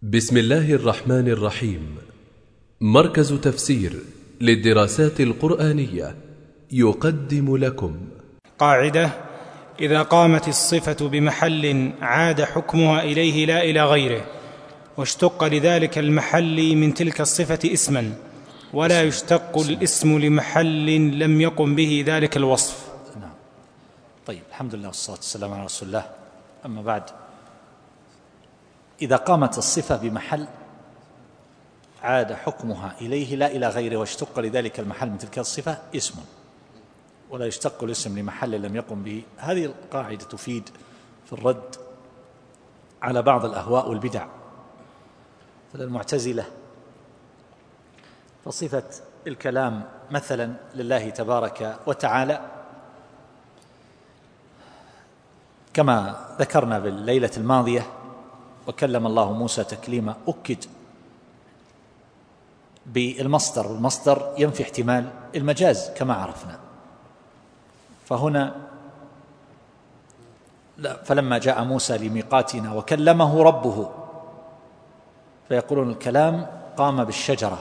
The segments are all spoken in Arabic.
بسم الله الرحمن الرحيم. مركز تفسير للدراسات القرآنية يقدم لكم قاعدة: إذا قامت الصفة بمحل عاد حكمها إليه لا إلى غيره، واشتق لذلك المحل من تلك الصفة اسما، ولا يشتق الاسم لمحل لم يقم به ذلك الوصف. نعم. طيب، الحمد لله والصلاة والسلام على رسول الله. أما بعد، إذا قامت الصفة بمحل عاد حكمها إليه لا إلى غيره، واشتق لذلك المحل من تلك الصفة اسم، ولا يشتق الاسم لمحل لم يقم به. هذه القاعدة تفيد في الرد على بعض الأهواء والبدع. فالمعتزلة فصفة الكلام مثلا لله تبارك وتعالى كما ذكرنا بالليلة الماضية: وكلم الله موسى تكليما، أكد بالمصدر، والمصدر ينفي احتمال المجاز كما عرفنا. فهنا فلما جاء موسى لميقاتنا وكلمه ربه، فيقولون الكلام قام بالشجرة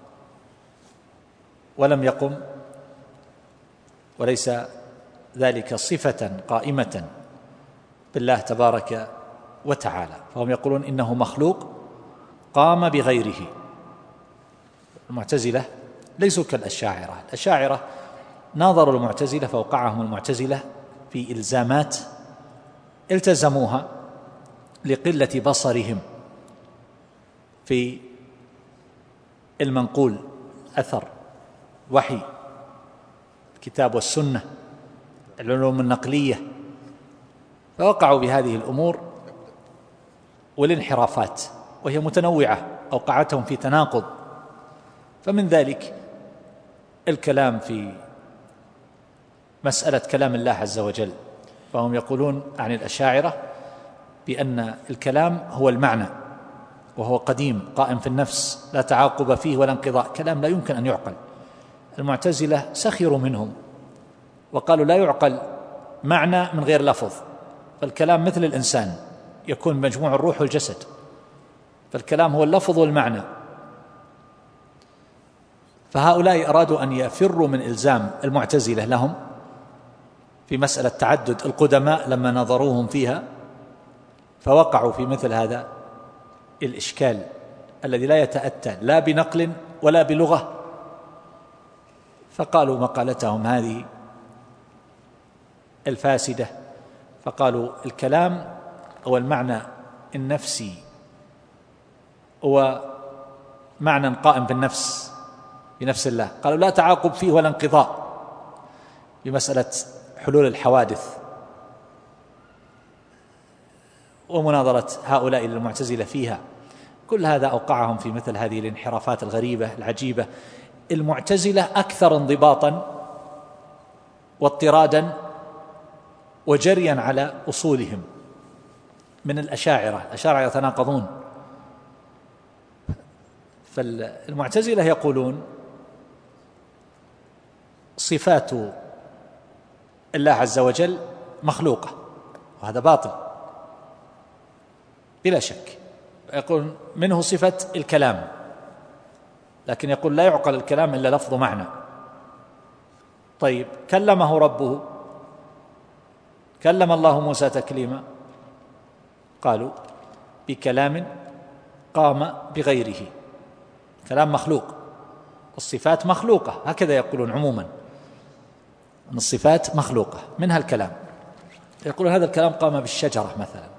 ولم يقم، وليس ذلك صفة قائمة بالله تبارك وتعالى، فهم يقولون إنه مخلوق قام بغيره. المعتزلة ليسوا كالأشاعرة. الأشاعرة ناظروا المعتزلة فوقعهم المعتزلة في إلزامات التزموها لقلة بصرهم في المنقول، أثر وحي الكتاب والسنة، العلوم النقلية، فوقعوا بهذه الأمور والانحرافات، وهي متنوعة أوقعتهم في تناقض. فمن ذلك الكلام في مسألة كلام الله عز وجل، فهم يقولون عن الأشاعرة بأن الكلام هو المعنى، وهو قديم قائم في النفس لا تعاقب فيه ولا انقضاء، كلام لا يمكن أن يعقل. المعتزلة سخروا منهم وقالوا لا يعقل معنى من غير لفظ، فالكلام مثل الإنسان يكون مجموع الروح والجسد، فالكلام هو اللفظ والمعنى. فهؤلاء أرادوا أن يفروا من إلزام المعتزلة لهم في مسألة تعدد القدماء لما نظروهم فيها، فوقعوا في مثل هذا الإشكال الذي لا يتأتى لا بنقل ولا بلغة، فقالوا مقالتهم هذه الفاسدة، فقالوا الكلام هو المعنى النفسي، هو معنى قائم بالنفس بنفس الله. قالوا لا تعاقب فيه ولا انقضاء بمسألة حلول الحوادث. ومناظرة هؤلاء للمعتزلة فيها، كل هذا أوقعهم في مثل هذه الانحرافات الغريبة العجيبة. المعتزلة أكثر انضباطا واضطرادا وجريا على أصولهم من الأشاعرة. الأشاعرة يتناقضون، فالمعتزلة يقولون صفات الله عز وجل مخلوقة، وهذا باطل بلا شك. يقول منه صفة الكلام، لكن يقول لا يعقل الكلام إلا لفظ معنى. طيب، كلمه ربه، كلم الله موسى تكليما، قالوا بكلام قام بغيره، كلام مخلوق، الصفات مخلوقة، هكذا يقولون عموما أن الصفات مخلوقة منها الكلام. يقولون هذا الكلام قام بالشجرة مثلا.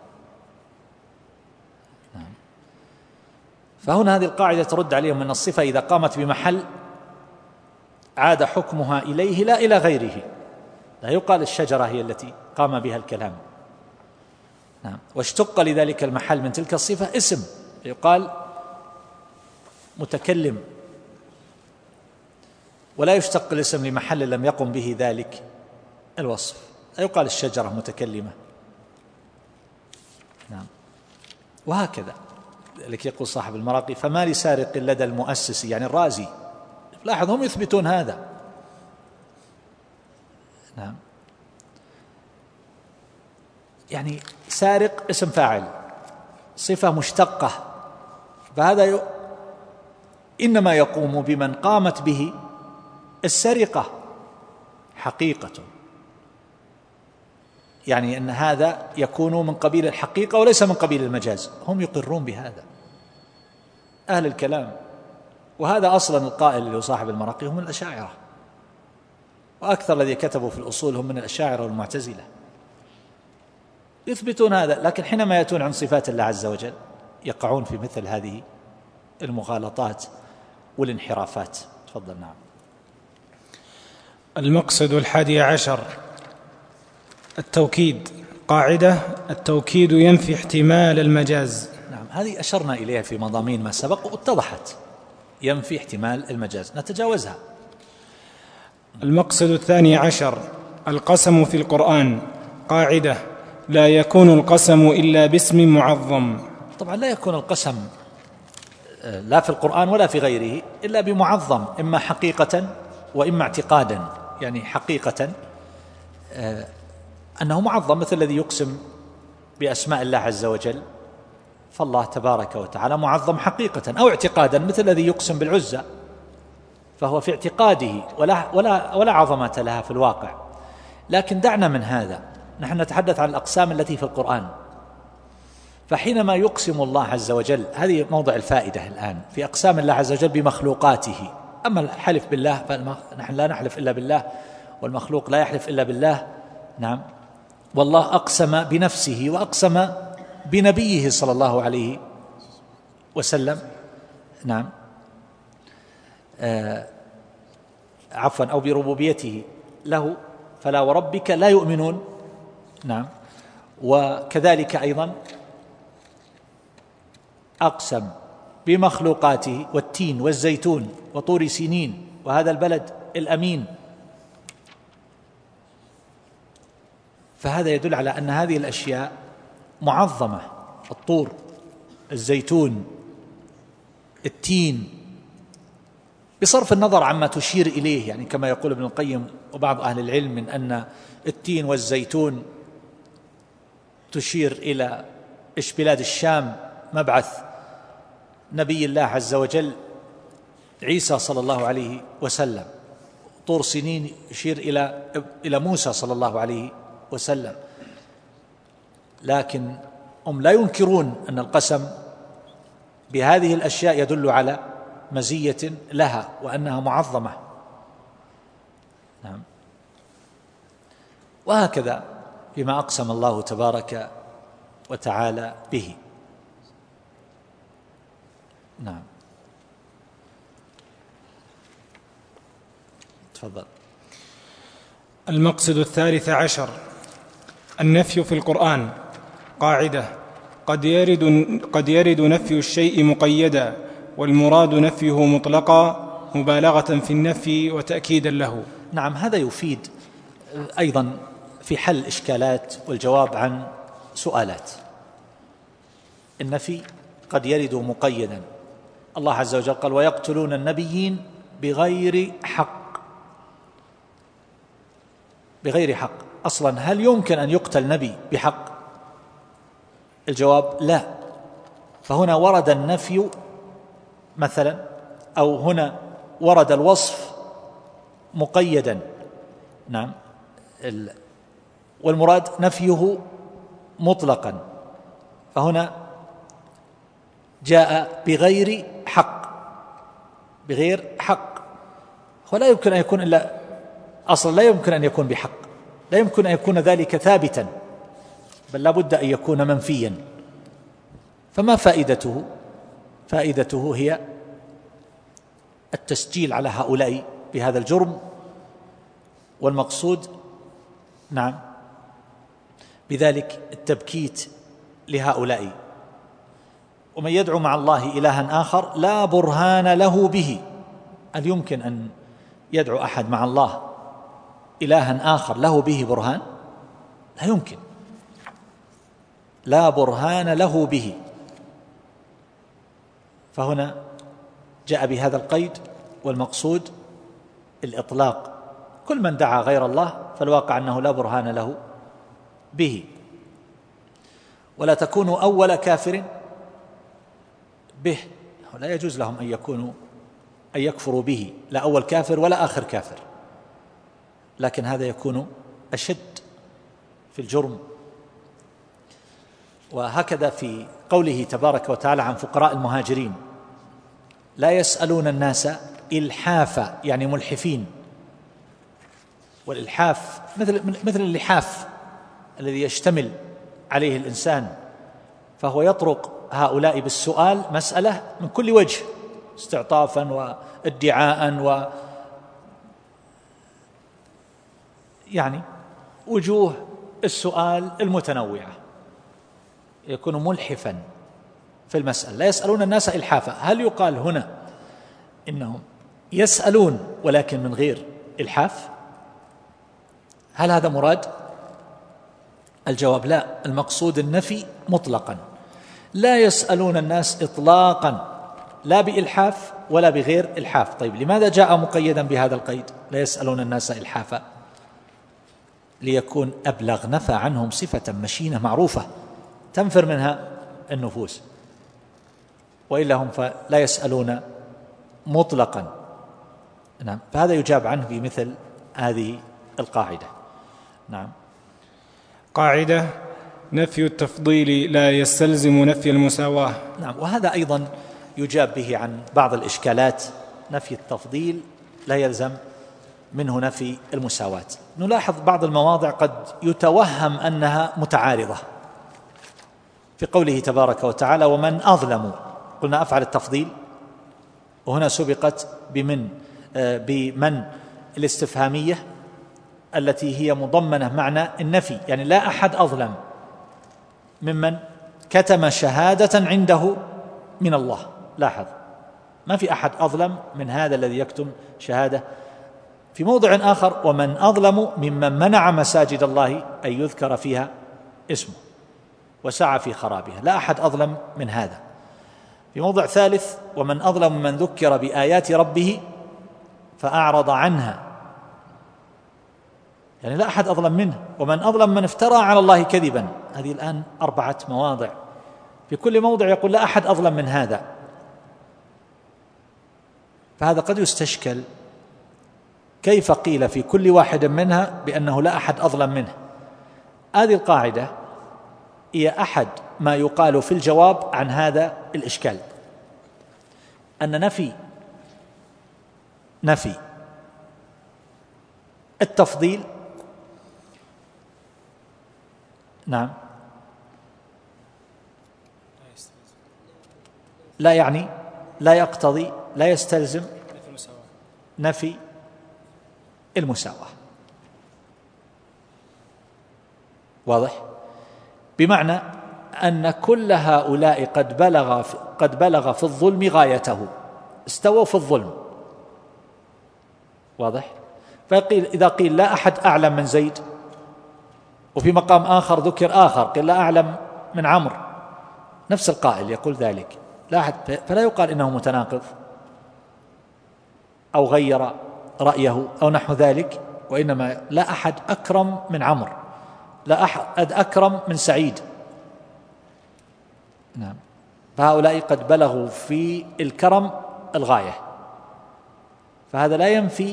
فهنا هذه القاعدة ترد عليهم أن الصفة إذا قامت بمحل عاد حكمها إليه لا إلى غيره، لا يقال الشجرة هي التي قام بها الكلام. نعم. واشتق لذلك المحل من تلك الصفة اسم، يقال متكلم، ولا يشتق الاسم لمحل لم يقم به ذلك الوصف، لا يقال الشجرة متكلمة. نعم. وهكذا لذلك يقول صاحب المراقي: فما لسارق لدى المؤسس، يعني الرازي. لاحظ هم يثبتون هذا. نعم. يعني سارق اسم فاعل، صفة مشتقة فهذا إنما يقوم بمن قامت به السرقة حقيقة، يعني أن هذا يكون من قبيل الحقيقة وليس من قبيل المجاز. هم يقرون بهذا أهل الكلام، وهذا أصلا القائل اللي هو صاحب المراقي هم الأشاعرة، وأكثر الذي كتبوا في الأصول هم من الأشاعرة والمعتزلة، يثبتون هذا. لكن حينما يأتون عن صفات الله عز وجل يقعون في مثل هذه المغالطات والانحرافات. تفضل. نعم. المقصد 11 التوكيد. قاعدة: التوكيد ينفي احتمال المجاز. نعم، هذه أشرنا إليها في مضامين ما سبق واتضحت، ينفي احتمال المجاز، نتجاوزها. المقصد 12 القسم في القرآن. قاعدة: لا يكون القسم إلا باسم معظم. طبعا لا يكون القسم لا في القرآن ولا في غيره إلا بمعظم، إما حقيقة وإما اعتقادا. يعني حقيقة أنه معظم، مثل الذي يقسم بأسماء الله عز وجل، فالله تبارك وتعالى معظم حقيقة، أو اعتقادا مثل الذي يقسم بالعزى، فهو في اعتقاده ولا عظمة لها في الواقع. لكن دعنا من هذا، نحن نتحدث عن الأقسام التي في القرآن. فحينما يقسم الله عز وجل، هذه موضع الفائدة الآن في أقسام الله عز وجل بمخلوقاته. أما الحلف بالله فنحن لا نحلف إلا بالله، والمخلوق لا يحلف إلا بالله. نعم. والله أقسم بنفسه وأقسم بنبيه صلى الله عليه وسلم. نعم. عفوا، أو بربوبيته له، فلا وربك لا يؤمنون. نعم. وكذلك أيضا أقسم بمخلوقاته: والتين والزيتون وطور سينين وهذا البلد الأمين. فهذا يدل على أن هذه الأشياء معظمة: الطور، الزيتون، التين، بصرف النظر عما تشير إليه. يعني كما يقول ابن القيم وبعض أهل العلم من أن التين والزيتون تشير إلى بلاد الشام، مبعث نبي الله عز وجل عيسى صلى الله عليه وسلم. طور سنين يشير إلى موسى صلى الله عليه وسلم. لكن هم لا ينكرون أن القسم بهذه الأشياء يدل على مزية لها وأنها معظمة. نعم. وهكذا بما أقسم الله تبارك وتعالى به. نعم. تفضل. المقصد 13 النفي في القرآن. قاعدة: قد يرد نفي الشيء مقيدا، والمراد نفيه مطلقا مبالغة في النفي وتأكيدا له. نعم، هذا يفيد أيضا في حل إشكالات والجواب عن سؤالات. النفي قد يرد مقيدا. الله عز وجل قال: ويقتلون النبيين بغير حق. بغير حق، أصلا هل يمكن أن يقتل نبي بحق؟ الجواب لا. فهنا ورد النفي مثلا، أو هنا ورد الوصف مقيدا. نعم. والمراد نفيه مطلقا، فهنا جاء بغير حق. بغير حق، ولا يمكن أن يكون إلا أصلا لا يمكن أن يكون بحق، لا يمكن أن يكون ذلك ثابتا، بل لا بد أن يكون منفيا. فما فائدته؟ فائدته هي التسجيل على هؤلاء بهذا الجرم، والمقصود نعم بذلك التبكيت لهؤلاء. ومن يدعو مع الله إلها آخر لا برهان له به. هل يمكن أن يدعو أحد مع الله إلها آخر له به برهان؟ لا يمكن. لا برهان له به. فهنا جاء بهذا القيد، والمقصود الإطلاق. كل من دعا غير الله فالواقع أنه لا برهان له به. ولا تكونوا أول كافر به. لا يجوز لهم أن يكفروا به، لا أول كافر ولا آخر كافر، لكن هذا يكون أشد في الجرم. وهكذا في قوله تبارك وتعالى عن فقراء المهاجرين: لا يسألون الناس إلحافا، يعني ملحفين. والإلحاف مثل اللحاف الذي يشتمل عليه الإنسان، فهو يطرق هؤلاء بالسؤال مسألة من كل وجه، استعطافا وادعاء يعني وجوه السؤال المتنوعة، يكون ملحفا في المسألة. لا يسألون الناس إلحافا. هل يقال هنا إنهم يسألون ولكن من غير إلحاف؟ هل هذا مراد؟ الجواب لا، المقصود النفي مطلقا. لا يسألون الناس إطلاقا، لا بإلحاف ولا بغير إلحاف. طيب لماذا جاء مقيدا بهذا القيد لا يسألون الناس إلحافا؟ ليكون أبلغ، نفى عنهم صفة مشينة معروفة تنفر منها النفوس، وإلا هم فلا يسألون مطلقا. نعم، فهذا يجاب عنه بمثل هذه القاعدة. نعم. قاعدة: نفي التفضيل لا يستلزم نفي المساواة. نعم، وهذا أيضا يجاب به عن بعض الإشكالات. نفي التفضيل لا يلزم منه نفي المساواة. نلاحظ بعض المواضع قد يتوهم أنها متعارضة، في قوله تبارك وتعالى: ومن أظلم، قلنا أفعل التفضيل، وهنا سبقت بمن الاستفهامية التي هي مضمنة معنى النفي، يعني لا أحد أظلم ممن كتم شهادة عنده من الله. لاحظ، ما في أحد أظلم من هذا الذي يكتم شهادة. في موضع آخر: ومن أظلم ممن منع مساجد الله أن يذكر فيها اسمه وسعى في خرابها. لا أحد أظلم من هذا. في موضع ثالث: ومن أظلم من ذكر بآيات ربه فأعرض عنها، يعني لا أحد أظلم منه. ومن أظلم من افترى على الله كذبا. هذه الآن 4 مواضع، في كل موضع يقول لا أحد أظلم من هذا. فهذا قد يستشكل، كيف قيل في كل واحد منها بأنه لا أحد أظلم منه؟ هذه القاعدة هي أحد ما يقال في الجواب عن هذا الإشكال، أن نفي التفضيل نعم لا يعني، لا يقتضي، لا يستلزم نفي المساواة. واضح؟ بمعنى أن كل هؤلاء قد بلغ في الظلم غايته، استووا في الظلم. واضح؟ فقيل إذا قيل لا أحد أعلم من زيد، وفي مقام آخر ذكر آخر قيل لا أعلم من عمرو، نفس القائل يقول ذلك، لا أحد، فلا يقال إنه متناقض أو غير رأيه أو نحو ذلك، وإنما لا أحد أكرم من عمرو، لا أحد أكرم من سعيد. نعم، فهؤلاء قد بلغوا في الكرم الغاية، فهذا لا ينفي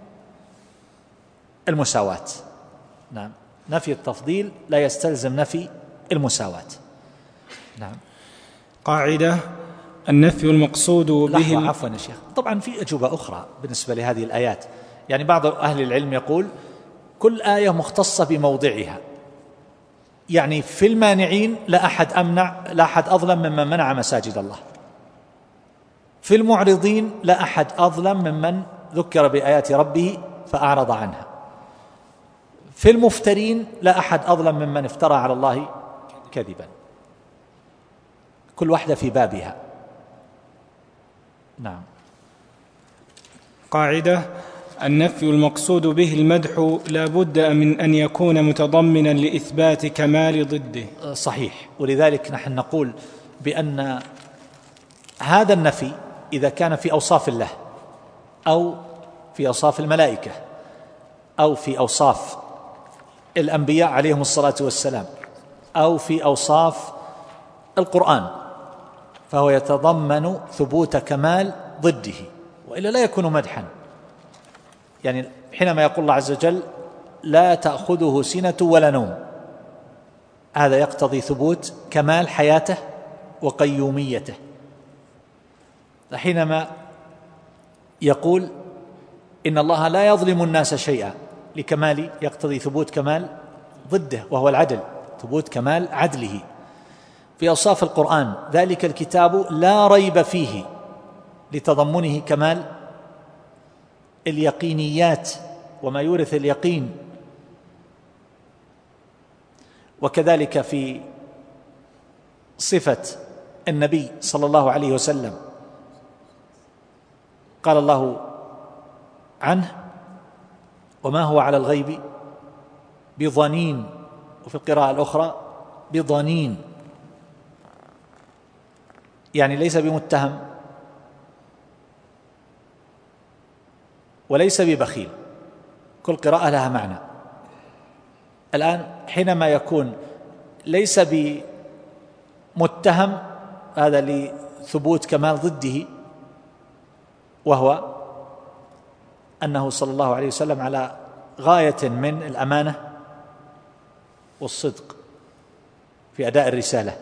المساواة. نعم، نفي التفضيل لا يستلزم نفي المساواة. نعم. قاعدة: النفي المقصود به عفوا يا شيخ، طبعا في أجوبة أخرى بالنسبة لهذه الآيات. يعني بعض أهل العلم يقول كل آية مختصة بموضعها، يعني في المانعين لا أحد أظلم ممن منع مساجد الله، في المعرضين لا أحد أظلم ممن ذكر بآيات ربه فأعرض عنها، في المفترين لا أحد أظلم ممن افترى على الله كذبا. كل واحدة في بابها. نعم. قاعدة: النفي المقصود به المدح لا بد من أن يكون متضمنا لإثبات كمال ضده. صحيح، ولذلك نحن نقول بأن هذا النفي إذا كان في أوصاف الله أو في أوصاف الملائكة أو في أوصاف الأنبياء عليهم الصلاة والسلام أو في أوصاف القرآن، فهو يتضمن ثبوت كمال ضده، وإلا لا يكون مدحا. يعني حينما يقول الله عز وجل لا تأخذه سنة ولا نوم، هذا يقتضي ثبوت كمال حياته وقيوميته. حينما يقول إن الله لا يظلم الناس شيئا لكمال، يقتضي ثبوت كمال ضده وهو العدل، ثبوت كمال عدله. في أوصاف القرآن ذلك الكتاب لا ريب فيه، لتضمنه كمال اليقينيات وما يورث اليقين. وكذلك في صفة النبي صلى الله عليه وسلم قال الله عنه وما هو على الغيب بضنين، وفي القراءة الأخرى بضنين، يعني ليس بمتهم وليس ببخيل، كل قراءة لها معنى. الآن حينما يكون ليس بمتهم، هذا لثبوت كمال ضده، وهو أنه صلى الله عليه وسلم على غاية من الأمانة والصدق في أداء الرسالة،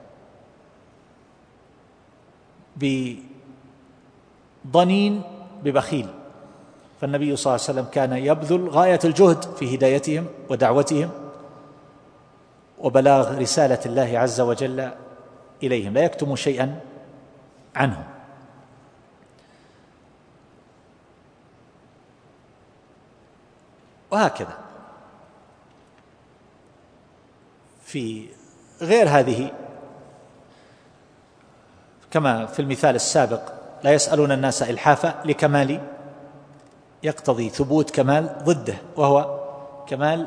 بضنين ببخيل. فالنبي صلى الله عليه وسلم كان يبذل غاية الجهد في هدايتهم ودعوتهم وبلاغ رسالة الله عز وجل إليهم، لا يكتم شيئا عنهم. وهكذا في غير هذه، كما في المثال السابق لا يسألون الناس إلحافا لكمال، يقتضي ثبوت كمال ضده وهو كمال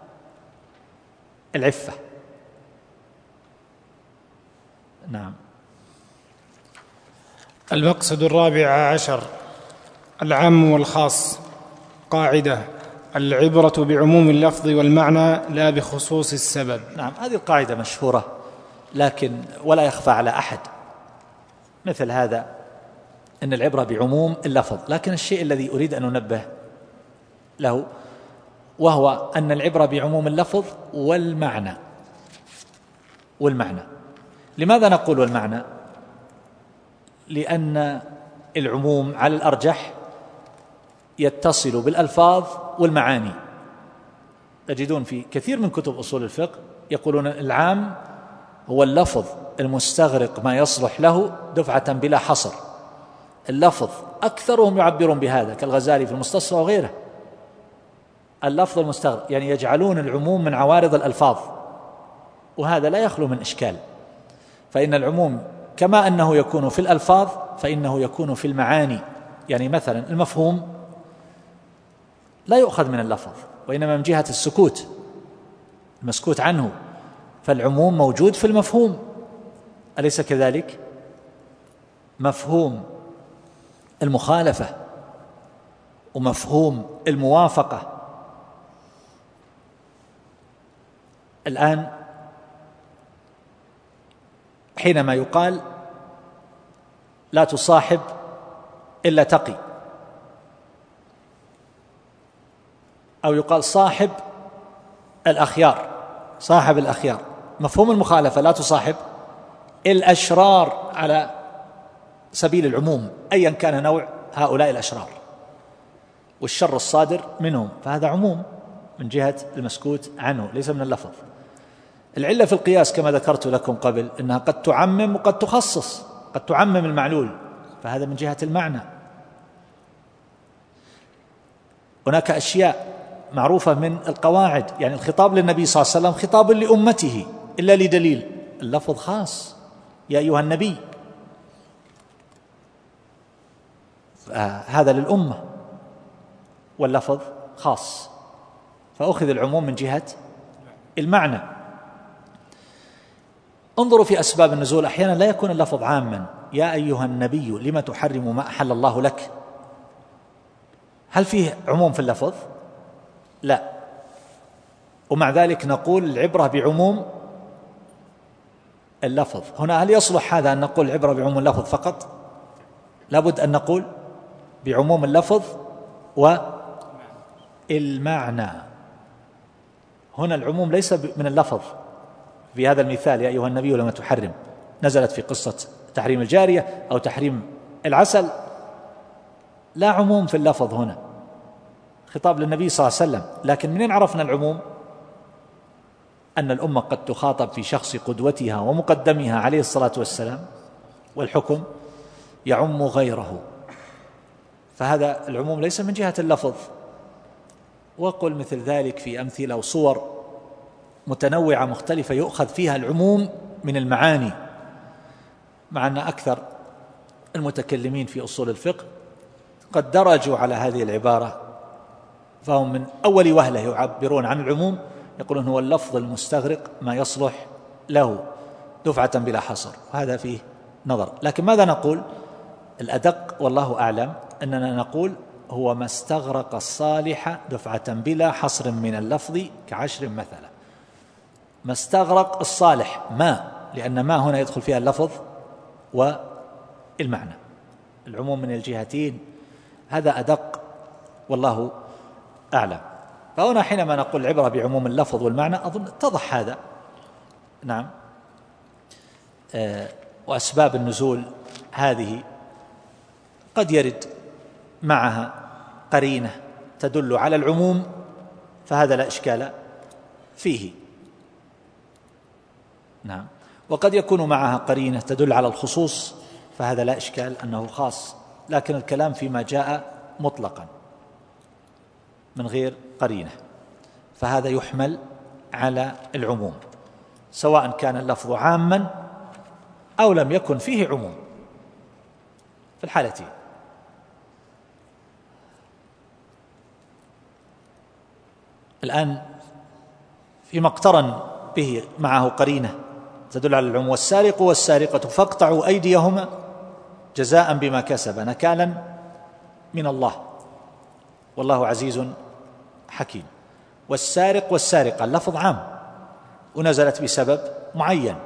العفة. نعم. المقصد 14 العام والخاص. قاعدة: العبرة بعموم اللفظ والمعنى لا بخصوص السبب. نعم، هذه القاعدة مشهورة، لكن ولا يخفى على أحد مثل هذا، أن العبرة بعموم اللفظ. لكن الشيء الذي أريد أن أنبه له وهو أن العبرة بعموم اللفظ والمعنى. لماذا نقول والمعنى؟ لأن العموم على الأرجح يتصل بالألفاظ والمعاني. تجدون في كثير من كتب أصول الفقه يقولون العام هو اللفظ المستغرق ما يصلح له دفعة بلا حصر. اللفظ أكثرهم يعبرون بهذا كالغزالي في المستصفى وغيره. اللفظ المستغرق يعني يجعلون العموم من عوارض الألفاظ، وهذا لا يخلو من إشكال. فإن العموم كما أنه يكون في الألفاظ فإنه يكون في المعاني. يعني مثلا المفهوم لا يؤخذ من اللفظ، وإنما من جهة السكوت، المسكوت عنه، فالعموم موجود في المفهوم، أليس كذلك؟ مفهوم المخالفة ومفهوم الموافقة. الآن حينما يقال لا تصاحب إلا تقي، أو يقال صاحب الأخيار، صاحب الأخيار، مفهوم المخالفة لا تصاحب الأشرار على سبيل العموم، أيا كان نوع هؤلاء الأشرار والشر الصادر منهم، فهذا عموم من جهة المسكوت عنه ليس من اللفظ. العلة في القياس كما ذكرت لكم قبل أنها قد تعمم وقد تخصص، قد تعمم المعلول، فهذا من جهة المعنى. هناك أشياء معروفة من القواعد، يعني الخطاب للنبي صلى الله عليه وسلم خطاب لأمته إلا لدليل، اللفظ خاص يا أيها النبي، هذا للأمة، واللفظ خاص، فأخذ العموم من جهة المعنى. انظروا في أسباب النزول، أحيانا لا يكون اللفظ عاما، يا أيها النبي لما تحرم ما أحل الله لك، هل فيه عموم في اللفظ؟ لا. ومع ذلك نقول العبرة بعموم اللفظ. هنا هل يصلح هذا أن نقول العبرة بعموم اللفظ فقط؟ لابد أن نقول بعموم اللفظ والمعنى. هنا العموم ليس من اللفظ. في هذا المثال يا أيها النبي لما تحرم نزلت في قصة تحريم الجارية أو تحريم العسل، لا عموم في اللفظ هنا، خطاب للنبي صلى الله عليه وسلم. لكن منين عرفنا العموم؟ أن الأمة قد تخاطب في شخص قدوتها ومقدمها عليه الصلاة والسلام، والحكم يعم غيره، فهذا العموم ليس من جهة اللفظ. وقل مثل ذلك في أمثلة وصور متنوعة مختلفة يؤخذ فيها العموم من المعاني، مع أن أكثر المتكلمين في أصول الفقه قد درجوا على هذه العبارة، فهم من أول وهلة يعبرون عن العموم يقولون هو اللفظ المستغرق ما يصلح له دفعة بلا حصر، وهذا فيه نظر. لكن ماذا نقول؟ الأدق والله أعلم أننا نقول هو ما استغرق الصالح دفعة بلا حصر من اللفظ كعشر مثلا. ما استغرق الصالح، ما، لأن ما هنا يدخل فيها اللفظ والمعنى، العموم من الجهتين، هذا أدق والله أعلم. فهنا حينما نقول العبرة بعموم اللفظ والمعنى أظن اتضح هذا. نعم. وأسباب النزول هذه قد يرد معها قرينة تدل على العموم، فهذا لا إشكال فيه. نعم. وقد يكون معها قرينة تدل على الخصوص، فهذا لا إشكال أنه خاص، لكن الكلام فيما جاء مطلقا من غير قرينة، فهذا يحمل على العموم سواء كان اللفظ عاما أو لم يكن فيه عموم في الحالتين. الآن فيما اقترن به معه قرينة تدل على العموم: والسارق والسارقة فاقطعوا أيديهما جزاء بما كسب نكالا من الله والله عزيز حكيم. والسارق والسارقة اللفظ عام ونزلت بسبب معين،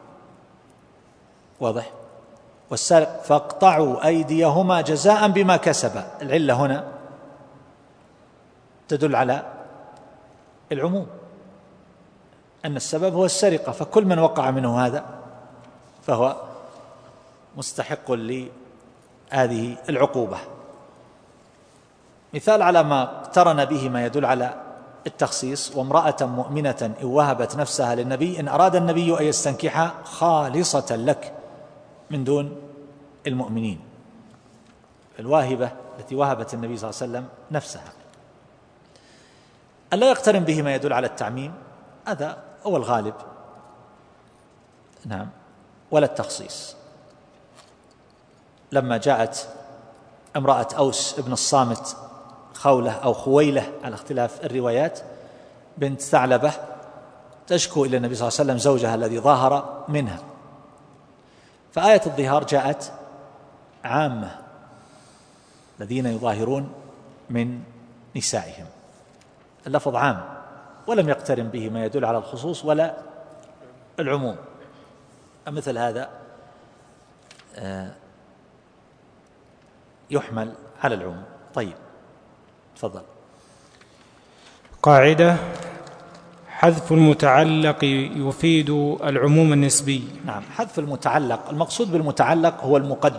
واضح؟ والسارق فاقطعوا أيديهما جزاء بما كسب، العلة هنا تدل على العموم أن السبب هو السرقة، فكل من وقع منه هذا فهو مستحق لهذه العقوبة. مثال على ما اقترن به ما يدل على التخصيص: وامرأة مؤمنة إن وهبت نفسها للنبي إن أراد النبي أن يستنكحها خالصة لك من دون المؤمنين. الواهبة التي وهبت النبي صلى الله عليه وسلم نفسها. ألا يقترن به ما يدل على التعميم، هذا هو الغالب. نعم. ولا التخصيص. لما جاءت امرأة أوس ابن الصامت خولة أو خويلة على اختلاف الروايات بنت ثعلبة تشكو إلى النبي صلى الله عليه وسلم زوجها الذي ظاهر منها، فآية الظهار جاءت عامة: الذين يظاهرون من نسائهم، اللفظ عام ولم يقترن به ما يدل على الخصوص ولا العموم. مثل هذا يحمل على العموم. طيب تفضل. قاعدة: حذف المتعلق يفيد العموم النسبي. نعم، حذف المتعلق، المقصود بالمتعلق هو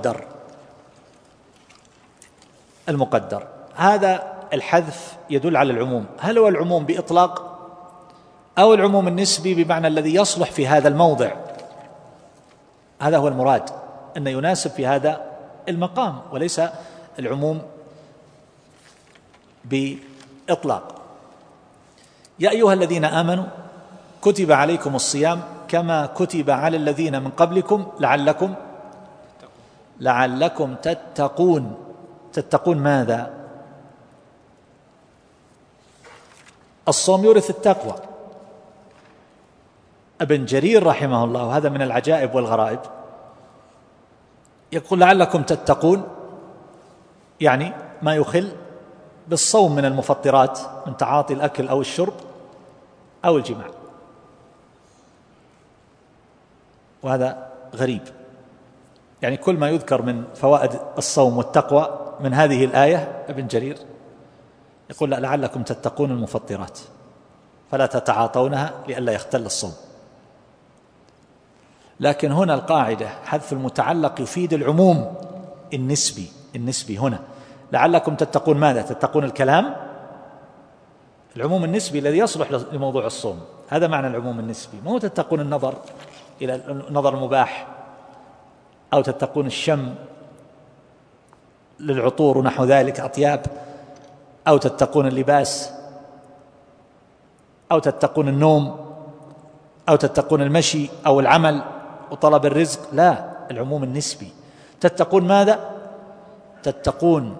المقدر. هذا الحذف يدل على العموم. هل هو العموم بإطلاق أو العموم النسبي بمعنى الذي يصلح في هذا الموضع؟ هذا هو المراد، أن يناسب في هذا المقام، وليس العموم بإطلاق. يا أيها الذين آمنوا كتب عليكم الصيام كما كتب على الذين من قبلكم لعلكم تتقون. تتقون ماذا؟ الصوم يورث التقوى. ابن جرير رحمه الله، وهذا من العجائب والغرائب، يقول لعلكم تتقون يعني ما يخل بالصوم من المفطرات، من تعاطي الأكل أو الشرب أو الجماع. وهذا غريب. يعني كل ما يذكر من فوائد الصوم والتقوى من هذه الآية ابن جرير يقول لا لعلكم تتقون المفطرات فلا تتعاطونها لئلا يختل الصوم. لكن هنا القاعدة حذف المتعلق يفيد العموم النسبي هنا. لعلكم تتقون ماذا؟ تتقون الكلام، العموم النسبي الذي يصلح لموضوع الصوم، هذا معنى العموم النسبي. مو تتقون النظر إلى النظر المباح، أو تتقون الشم للعطور ونحو ذلك أطياب، أو تتقون اللباس، أو تتقون النوم، أو تتقون المشي أو العمل وطلب الرزق. لا، العموم النسبي. تتقون ماذا؟ تتقون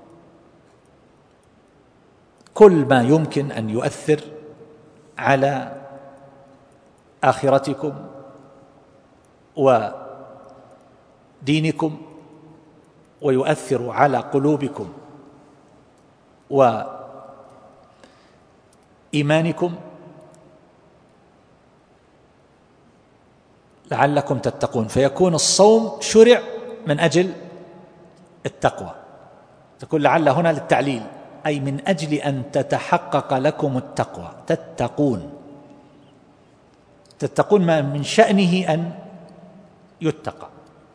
كل ما يمكن أن يؤثر على آخرتكم ودينكم ويؤثر على قلوبكم وإيمانكم لعلكم تتقون. فيكون الصوم شرع من أجل التقوى. تقول لعل هنا للتعليل، أي من أجل أن تتحقق لكم التقوى. تتقون ما من شأنه أن يتقى.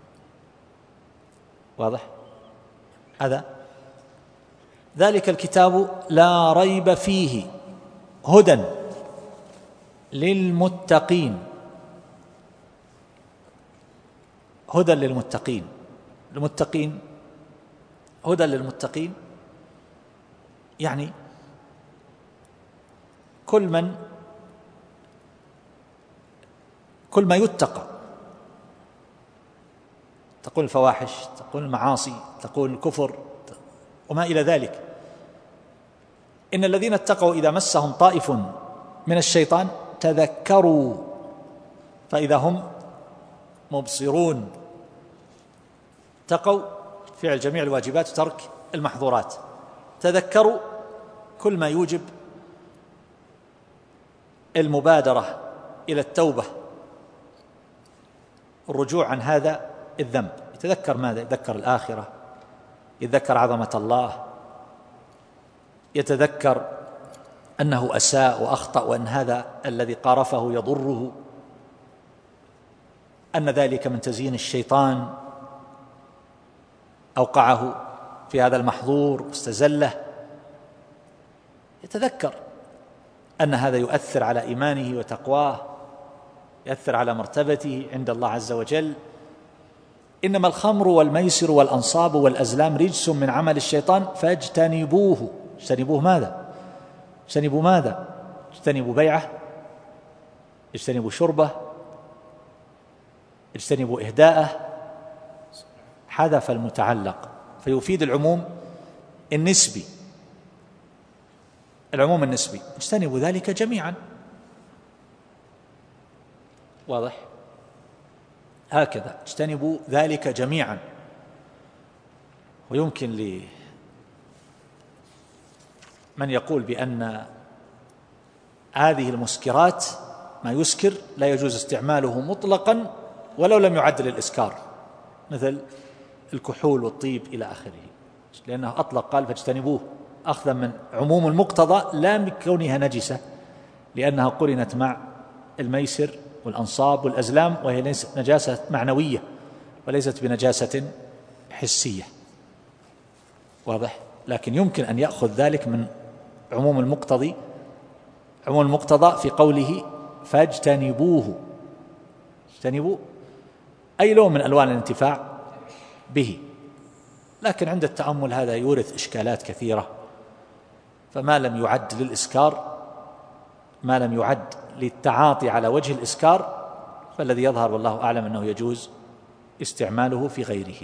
واضح؟ هذا ذلك الكتاب لا ريب فيه هدى للمتقين. هدى للمتقين، هدى للمتقين يعني كل ما يتقى. تقول الفواحش، تقول المعاصي، تقول الكفر وما إلى ذلك. إن الذين اتقوا إذا مسهم طائف من الشيطان تذكروا فإذا هم مبصرون. اتقوا فعل جميع الواجبات وترك المحظورات. تذكروا كل ما يوجب المبادرة إلى التوبة، الرجوع عن هذا الذنب. يتذكر ماذا؟ يتذكر الآخرة، يتذكر عظمة الله، يتذكر أنه أساء وأخطأ وأن هذا الذي قارفه يضره، أن ذلك من تزيين الشيطان أوقعه في هذا المحظور واستزله. يتذكر أن هذا يؤثر على إيمانه وتقواه، يؤثر على مرتبته عند الله عز وجل. إنما الخمر والميسر والأنصاب والأزلام رجس من عمل الشيطان فاجتنبوه. اجتنبوه ماذا؟ اجتنبوا بيعه، اجتنبوا شربه، اجتنبوا إهداءه. حذف المتعلق فيفيد العموم النسبي. اجتنبوا ذلك جميعا. واضح؟ هكذا اجتنبوا ذلك جميعا. ويمكن لمن يقول بأن هذه المسكرات ما يسكر لا يجوز استعماله مطلقا ولو لم يعد للإسكار، مثل الكحول والطيب إلى آخره، لأنه أطلق قال فاجتنبوه أخذا من عموم المقتضى لا من كونها نجسة، لأنها قرنت مع الميسر والأنصاب والأزلام، وهي ليست نجاسة معنوية وليست بنجاسة حسية. واضح؟ لكن يمكن أن يأخذ ذلك من عموم المقتضى في قوله فاجتنبوه. اجتنبوا أي لون من ألوان الانتفاع به. لكن عند التأمل هذا يورث إشكالات كثيرة. فما لم يعد للإسكار، ما لم يعد للتعاطي على وجه الإسكار، فالذي يظهر والله أعلم أنه يجوز استعماله في غيره.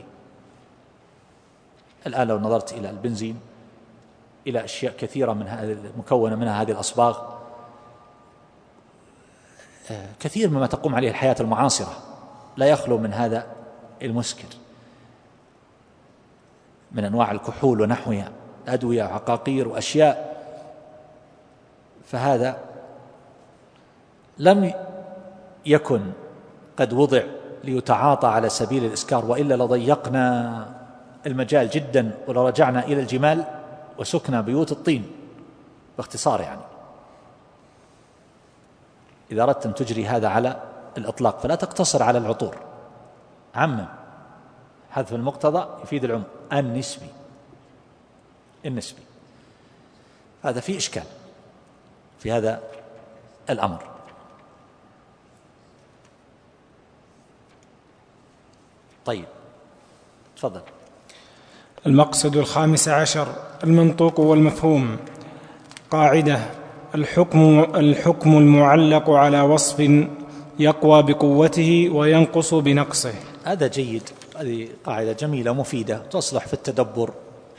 الآن لو نظرت إلى البنزين، إلى أشياء كثيرة من هذه مكونة منها هذه الأصباغ، كثير مما تقوم عليه الحياة المعاصرة لا يخلو من هذا المسكر من أنواع الكحول ونحوها، أدوية وعقاقير وأشياء. فهذا لم يكن قد وضع ليتعاطى على سبيل الإسكار، وإلا لضيقنا المجال جدا ولرجعنا إلى الجمال وسكنا بيوت الطين، باختصار يعني. إذا أردت أن تجري هذا على الإطلاق فلا تقتصر على العطور، عمم. حذف المقتضى يفيد العموم. النسبي هذا فيه إشكال في هذا الأمر. طيب تفضل. المقصد 15 المنطوق والمفهوم. قاعدة: الحكم المعلق على وصف يقوى بقوته وينقص بنقصه. هذا جيد، هذه قاعدة جميلة مفيدة تصلح في التدبر.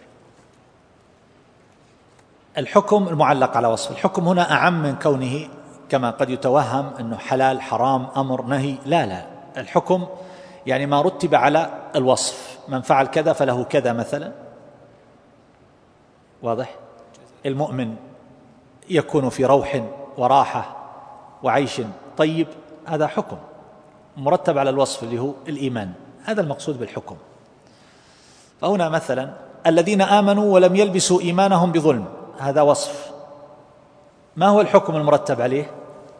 الحكم المعلق على وصف، الحكم هنا أعم من كونه كما قد يتوهم أنه حلال حرام أمر نهي، لا، الحكم يعني ما رتب على الوصف، من فعل كذا فله كذا مثلا، واضح؟ المؤمن يكون في روح وراحة وعيش طيب، هذا حكم مرتب على الوصف اللي هو الإيمان، هذا المقصود بالحكم. فهنا مثلا الذين آمنوا ولم يلبسوا إيمانهم بظلم، هذا وصف. ما هو الحكم المرتب عليه؟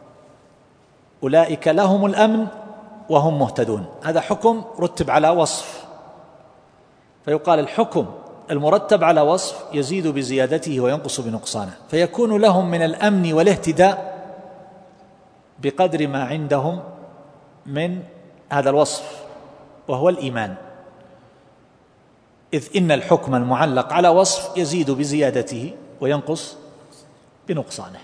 أولئك لهم الأمن وهم مهتدون، هذا حكم رتب على وصف. فيقال الحكم المرتب على وصف يزيد بزيادته وينقص بنقصانه، فيكون لهم من الأمن والاهتداء بقدر ما عندهم من هذا الوصف وهو الإيمان، إذ إن الحكم المعلق على وصف يزيد بزيادته وينقص بنقصانه.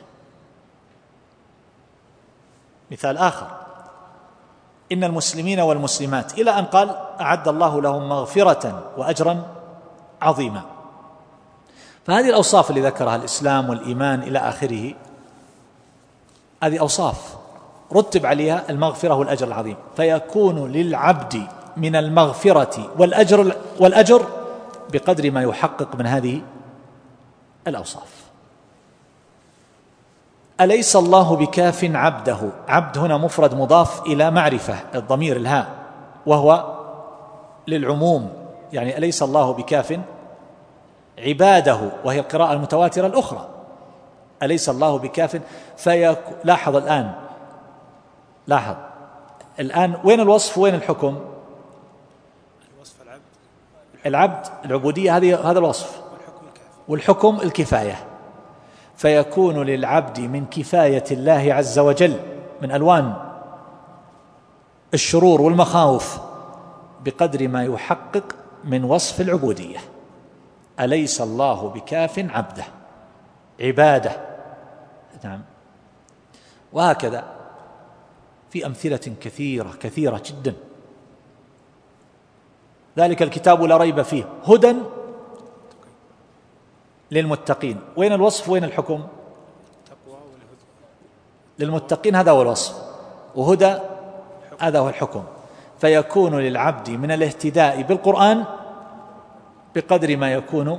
مثال آخر: إن المسلمين والمسلمات، إلى أن قال أعد الله لهم مغفرة وأجرا عظيما. فهذه الأوصاف اللي ذكرها الإسلام والإيمان إلى آخره، هذه أوصاف رتب عليها المغفرة والأجر العظيم، فيكون للعبد من المغفرة والأجر بقدر ما يحقق من هذه الأوصاف. أليس الله بكاف عبده؟ عبد هنا مفرد مضاف إلى معرفة، الضمير الهاء، وهو للعموم، يعني أليس الله بكاف عباده، وهي القراءة المتواترة الأخرى، أليس الله بكاف. لاحظ الآن وين الوصف وين الحكم؟ العبد العبودية هذا الوصف، والحكم الكفاية. فيكون للعبد من كفاية الله عز وجل من ألوان الشرور والمخاوف بقدر ما يحقق من وصف العبودية. أليس الله بكاف عبده، عباده، نعم. وهكذا في أمثلة كثيرة جدا. ذلك الكتاب لا ريب فيه هدى للمتقين، وين الوصف وين الحكم؟ للمتقين هذا هو الوصف، وهدى هذا هو الحكم. فيكون للعبد من الاهتداء بالقرآن بقدر ما يكون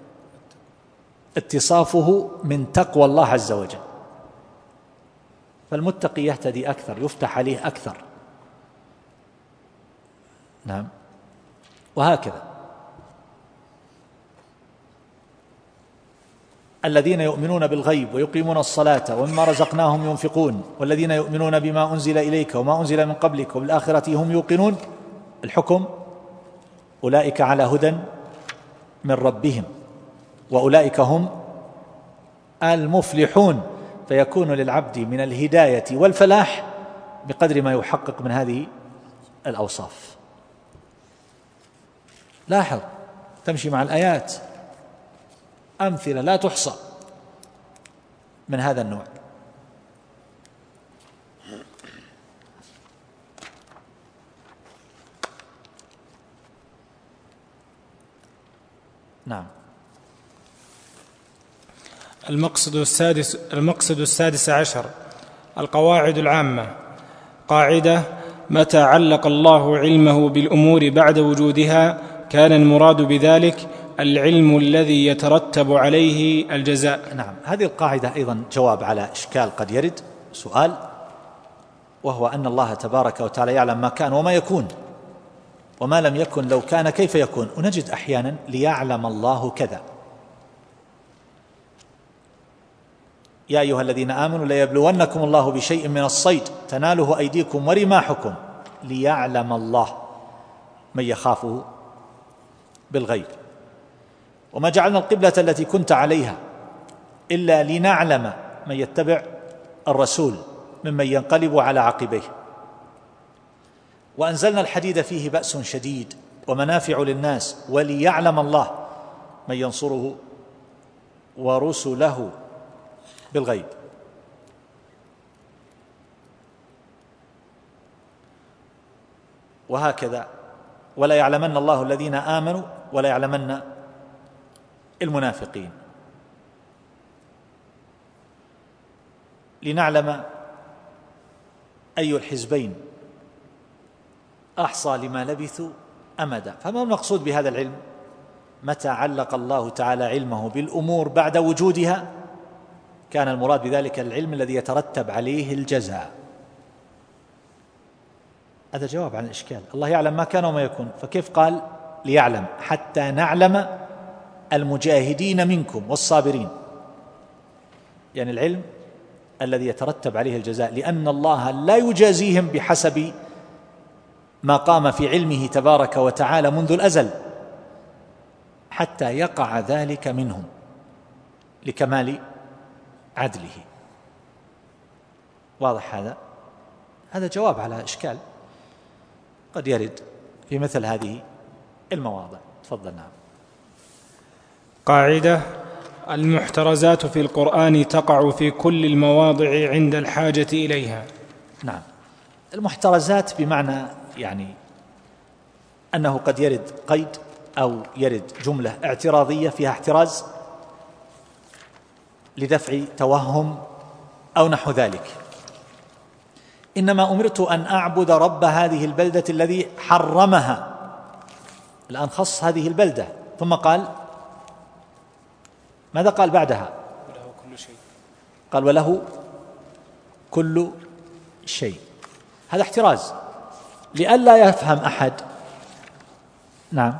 اتصافه من تقوى الله عز وجل، فالمتقي يهتدي أكثر، يفتح عليه أكثر، نعم. وهكذا الذين يؤمنون بالغيب ويقيمون الصلاة ومما رزقناهم ينفقون والذين يؤمنون بما أنزل إليك وما أنزل من قبلك وبالآخرة هم يوقنون، الحكم أولئك على هدى من ربهم وأولئك هم المفلحون. فيكون للعبد من الهداية والفلاح بقدر ما يحقق من هذه الأوصاف. لاحظ، تمشي مع الآيات أمثلة لا تحصى من هذا النوع. نعم. المقصد السادس عشر القواعد العامة. قاعدة: متى علق الله علمه بالأمور بعد وجودها كان المراد بذلك العلم الذي يترتب عليه الجزاء. نعم، هذه القاعدة أيضا جواب على إشكال قد يرد، سؤال: وهو أن الله تبارك وتعالى يعلم ما كان وما يكون، وما لم يكن لو كان كيف يكون. ونجد أحيانا ليعلم الله كذا، يا أيها الذين آمنوا ليبلونكم الله بشيء من الصيد تناله أيديكم ورماحكم ليعلم الله من يخافه بالغيب. وما جعلنا القبلة التي كنت عليها إلا لنعلم من يتبع الرسول ممن ينقلب على عقبيه. وأنزلنا الحديد فيه بأس شديد ومنافع للناس وليعلم الله من ينصره ورسله بالغيب. وهكذا ولا يعلمن الله الذين آمنوا ولا يعلمن المنافقين. لنعلم أي الحزبين أحصى لما لبثوا أمدا. فما المقصود بهذا العلم؟ متى علق الله تعالى علمه بالأمور بعد وجودها كان المراد بذلك العلم الذي يترتب عليه الجزاء. هذا جواب عن الإشكال. الله يعلم ما كان وما يكون، فكيف قال ليعلم؟ حتى نعلم المجاهدين منكم والصابرين، يعني العلم الذي يترتب عليه الجزاء، لأن الله لا يجازيهم بحسب ما قام في علمه تبارك وتعالى منذ الأزل حتى يقع ذلك منهم لكمال عدله. واضح هذا؟ هذا جواب على إشكال قد يرد في مثل هذه المواضع. تفضل. نعم. قاعدة: المحترزات في القرآن تقع في كل المواضع عند الحاجة إليها. نعم. المحترزات بمعنى يعني أنه قد يرد قيد أو يرد جملة اعتراضية فيها احتراز لدفع توهم أو نحو ذلك. إنما أمرت أن أعبد رب هذه البلدة الذي حرمها. الآن خص هذه البلدة، ثم قال ماذا قال بعدها؟ وله كل شيء. قال وله كل شيء. هذا احتراز لئلا يفهم أحد نعم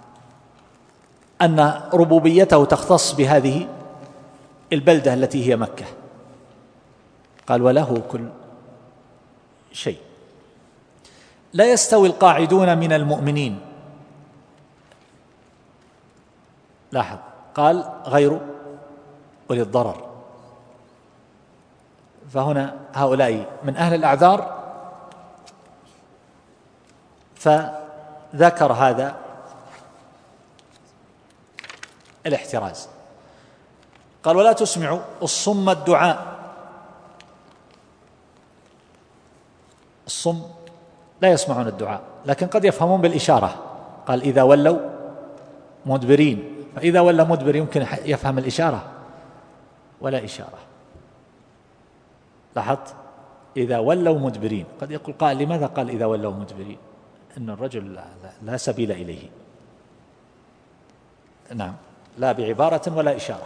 أن ربوبيته تختص بهذه البلدة التي هي مكة. قال وله كل شيء. لا يستوي القاعدون من المؤمنين. لاحظ قال غير أولي الضرر، فهنا هؤلاء من أهل الأعذار، فذكر هذا الاحتراز. قال ولا تسمع الصم الدعاء. الصم لا يسمعون الدعاء لكن قد يفهمون بالإشارة. قال إذا ولوا مدبرين، فإذا ولى مدبر يمكن يفهم الإشارة ولا إشارة. لاحظت؟ إذا ولوا مدبرين. قد يقول قائل لماذا قال إذا ولوا مدبرين؟ إن الرجل لا سبيل إليه. نعم، لا بعبارة ولا إشارة.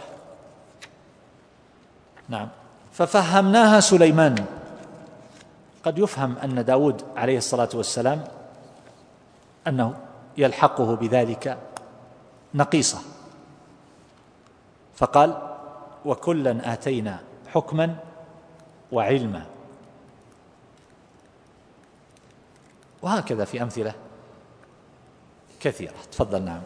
نعم. ففهمناها سليمان. قد يفهم أن داود عليه الصلاة والسلام أنه يلحقه بذلك نقيصة، فقال وكلا آتينا حكما وعلما. وهكذا في أمثلة كثيرة. تفضل. نعم.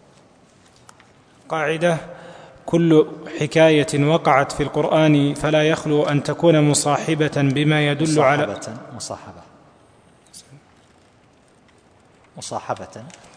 قاعدة: كل حكاية وقعت في القرآن فلا يخلو أن تكون مصاحبة بما يدل على مصاحبة.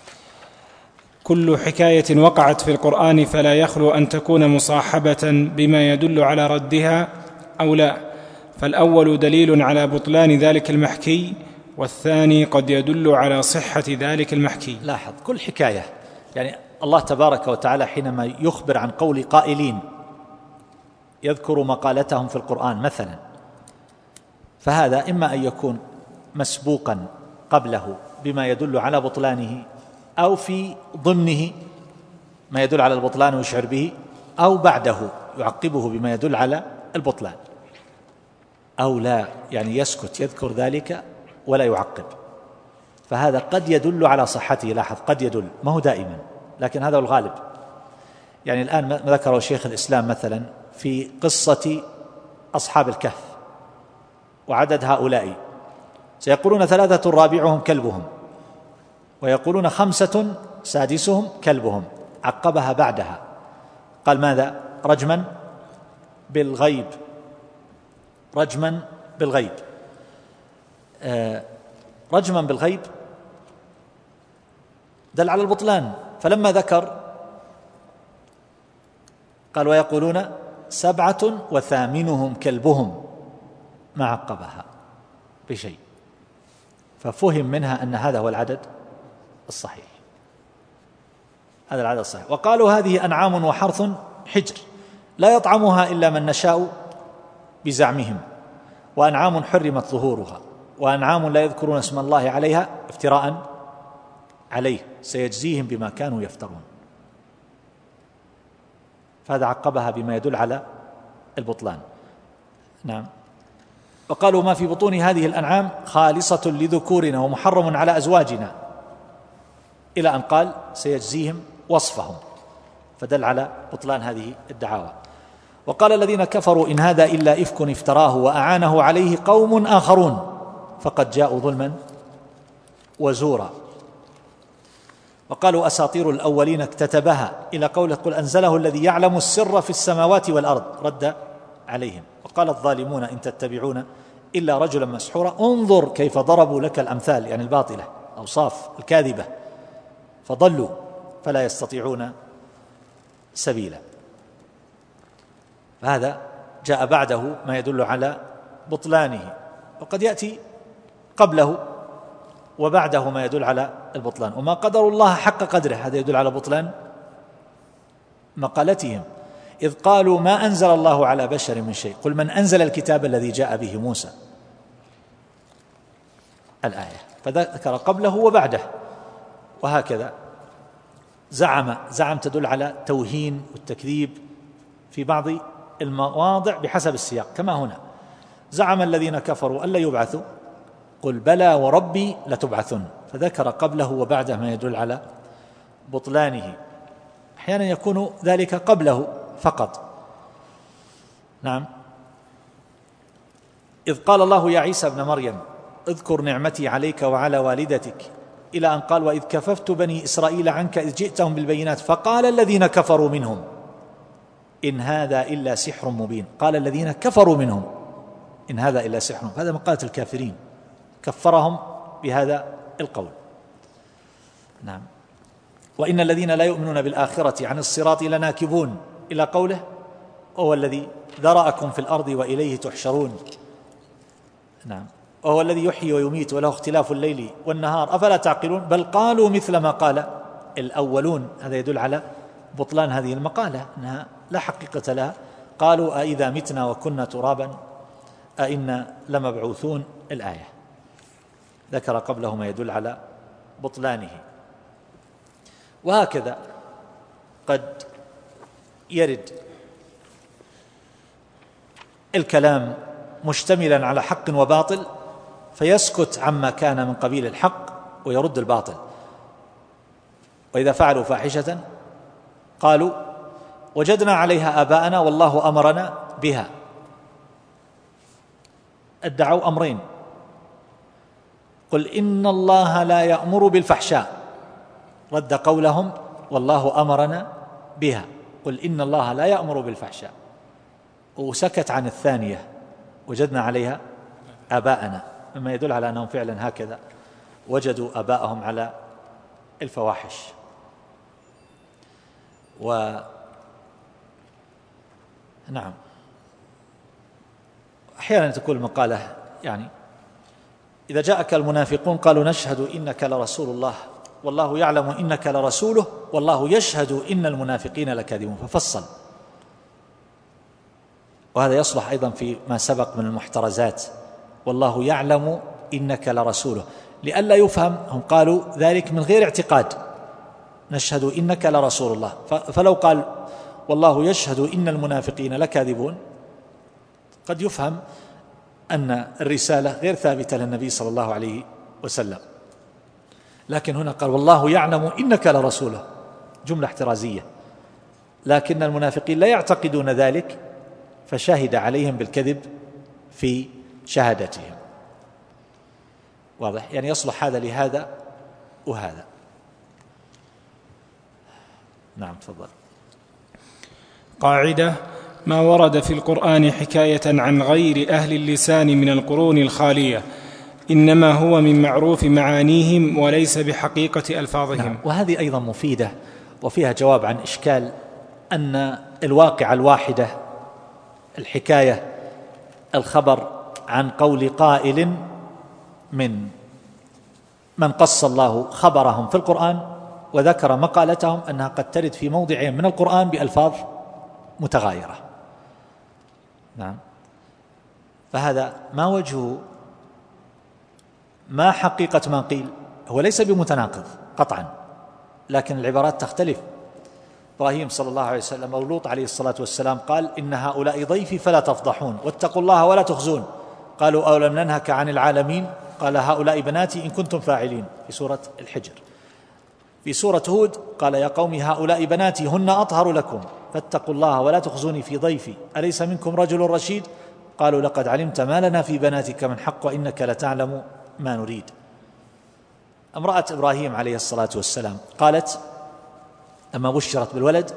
كل حكاية وقعت في القرآن فلا يخلو أن تكون مصاحبة بما يدل على ردها أو لا، فالأول دليل على بطلان ذلك المحكي، والثاني قد يدل على صحة ذلك المحكي. لاحظ كل حكاية، يعني الله تبارك وتعالى حينما يخبر عن قول قائلين يذكر مقالتهم في القرآن مثلا، فهذا إما أن يكون مسبوقا قبله بما يدل على بطلانه، أو في ضمنه ما يدل على البطلان ويشعر به، أو بعده يعقبه بما يدل على البطلان. أو لا، يعني يسكت يذكر ذلك ولا يعقب، فهذا قد يدل على صحته. لاحظ، قد يدل، ما هو دائما، لكن هذا هو الغالب. يعني الآن ما ذكره شيخ الإسلام مثلا في قصة أصحاب الكهف وعدد هؤلاء، سيقولون 3 رابعهم كلبهم، ويقولون 5 سادسهم كلبهم، عقبها بعدها قال ماذا؟ رجما بالغيب، رجما بالغيب. رجما بالغيب دل على البطلان، فلما ذكر قال ويقولون 7 وثامنهم كلبهم ما عقبها بشيء، ففهم منها أن هذا هو العدد الصحيح، هذا العدد الصحيح. وقالوا هذه أنعام وحرث حجر لا يطعمها إلا من نشاء بزعمهم، وأنعام حرمت ظهورها، وأنعام لا يذكرون اسم الله عليها افتراء عليه سيجزيهم بما كانوا يفترون. فهذا عقبها بما يدل على البطلان. نعم. وقالوا ما في بطون هذه الأنعام خالصة لذكورنا ومحرم على أزواجنا، إلى أن قال سيجزيهم وصفهم، فدل على بطلان هذه الدعاوى. وقال الذين كفروا إن هذا إلا إفك افتراه وأعانه عليه قوم آخرون فقد جاءوا ظلما وزورا. وقالوا أساطير الأولين اكتتبها، إلى قوله قل أنزله الذي يعلم السر في السماوات والأرض، رد عليهم. وقال الظالمون إن تتبعون إلا رجلا مسحورا انظر كيف ضربوا لك الأمثال، يعني الباطلة، أوصاف الكاذبة، فضلوا فلا يستطيعون سبيلا. هذا جاء بعده ما يدل على بطلانه، وقد يأتي قبله وبعده ما يدل على البطلان. وما قدر الله حق قدره، هذا يدل على بطلان مقالتهم، إذ قالوا ما أنزل الله على بشر من شيء قل من أنزل الكتاب الذي جاء به موسى، الآية، فذكر قبله وبعده. وهكذا زعم تدل على توهين والتكذيب في بعض المواضع بحسب السياق، كما هنا زعم الذين كفروا ألا يبعثوا قل بلى وربي لتبعثن، فذكر قبله وبعده ما يدل على بطلانه. أحيانا يكون ذلك قبله فقط. نعم. إذ قال الله يا عيسى ابن مريم اذكر نعمتي عليك وعلى والدتك، إلى أن قال وإذ كففت بني إسرائيل عنك إذ جئتهم بالبينات فقال الذين كفروا منهم إن هذا إلا سحر مبين. قال الذين كفروا منهم إن هذا إلا سحر، هذا مقالة الكافرين، كفرهم بهذا القول. نعم. وإن الذين لا يؤمنون بالآخرة عن الصراط لناكبون، إلى قوله وهو الذي ذرأكم في الأرض وإليه تحشرون. نعم. وهو الذي يحيي ويميت وله اختلاف الليل والنهار أفلا تعقلون بل قالوا مثل ما قال الأولون. هذا يدل على بطلان هذه المقالة، أنها لا حقيقة لها. قالوا أئذا متنا وكنا ترابا أئنا لمبعوثون، الآية ذكر قبله ما يدل على بطلانه. وهكذا قد يرد الكلام مشتملا على حق وباطل فيسكت عما كان من قبيل الحق ويرد الباطل. وإذا فعلوا فاحشة قالوا وجدنا عليها آباءنا والله أمرنا بها. ادعوا أمرين، قل إن الله لا يأمر بالفحشاء، رد قولهم والله أمرنا بها، قل إن الله لا يأمر بالفحشاء، وسكت عن الثانية وجدنا عليها آباءنا، مما يدل على أنهم فعلا هكذا وجدوا آباءهم على الفواحش. نعم. أحيانا تكون المقالة يعني إذا جاءك المنافقون قالوا نشهد إنك لرسول الله والله يعلم إنك لرسوله والله يشهد إن المنافقين لكاذبون، ففصل. وهذا يصلح أيضا في ما سبق من المحترزات، والله يعلم إنك لرسوله، لئلا يفهم هم قالوا ذلك من غير اعتقاد، نشهد إنك لرسول الله. فلو قال والله يشهد إن المنافقين لكاذبون قد يفهم أن الرسالة غير ثابتة للنبي صلى الله عليه وسلم، لكن هنا قال والله يعلم إنك لرسوله، جملة احترازية، لكن المنافقين لا يعتقدون ذلك فشهد عليهم بالكذب في شهادتهم. واضح؟ يعني يصلح هذا لهذا وهذا. نعم تفضل. قاعدة: ما ورد في القرآن حكاية عن غير أهل اللسان من القرون الخالية إنما هو من معروف معانيهم وليس بحقيقة ألفاظهم. نعم. وهذه أيضا مفيدة وفيها جواب عن إشكال أن الواقع الواحدة، الحكاية، الخبر عن قول قائل من قص الله خبرهم في القرآن وذكر مقالتهم أنها قد ترد في موضعين من القرآن بألفاظ متغايرة. نعم. فهذا ما وجهه، ما حقيقة ما قيل؟ هو ليس بمتناقض قطعا، لكن العبارات تختلف. إبراهيم صلى الله عليه وسلم أو لوط عليه الصلاة والسلام قال إن هؤلاء ضيفي فلا تفضحون واتقوا الله ولا تخزون. قالوا أولم ننهك عن العالمين؟ قال هؤلاء بناتي إن كنتم فاعلين، في سورة الحجر. في سورة هود قال يا قوم هؤلاء بناتي هن أطهر لكم فاتقوا الله ولا تخزوني في ضيفي أليس منكم رجل رشيد؟ قالوا لقد علمت ما لنا في بناتك من حق وإنك لتعلم ما نريد. امرأة إبراهيم عليه الصلاة والسلام قالت لما بشرت بالولد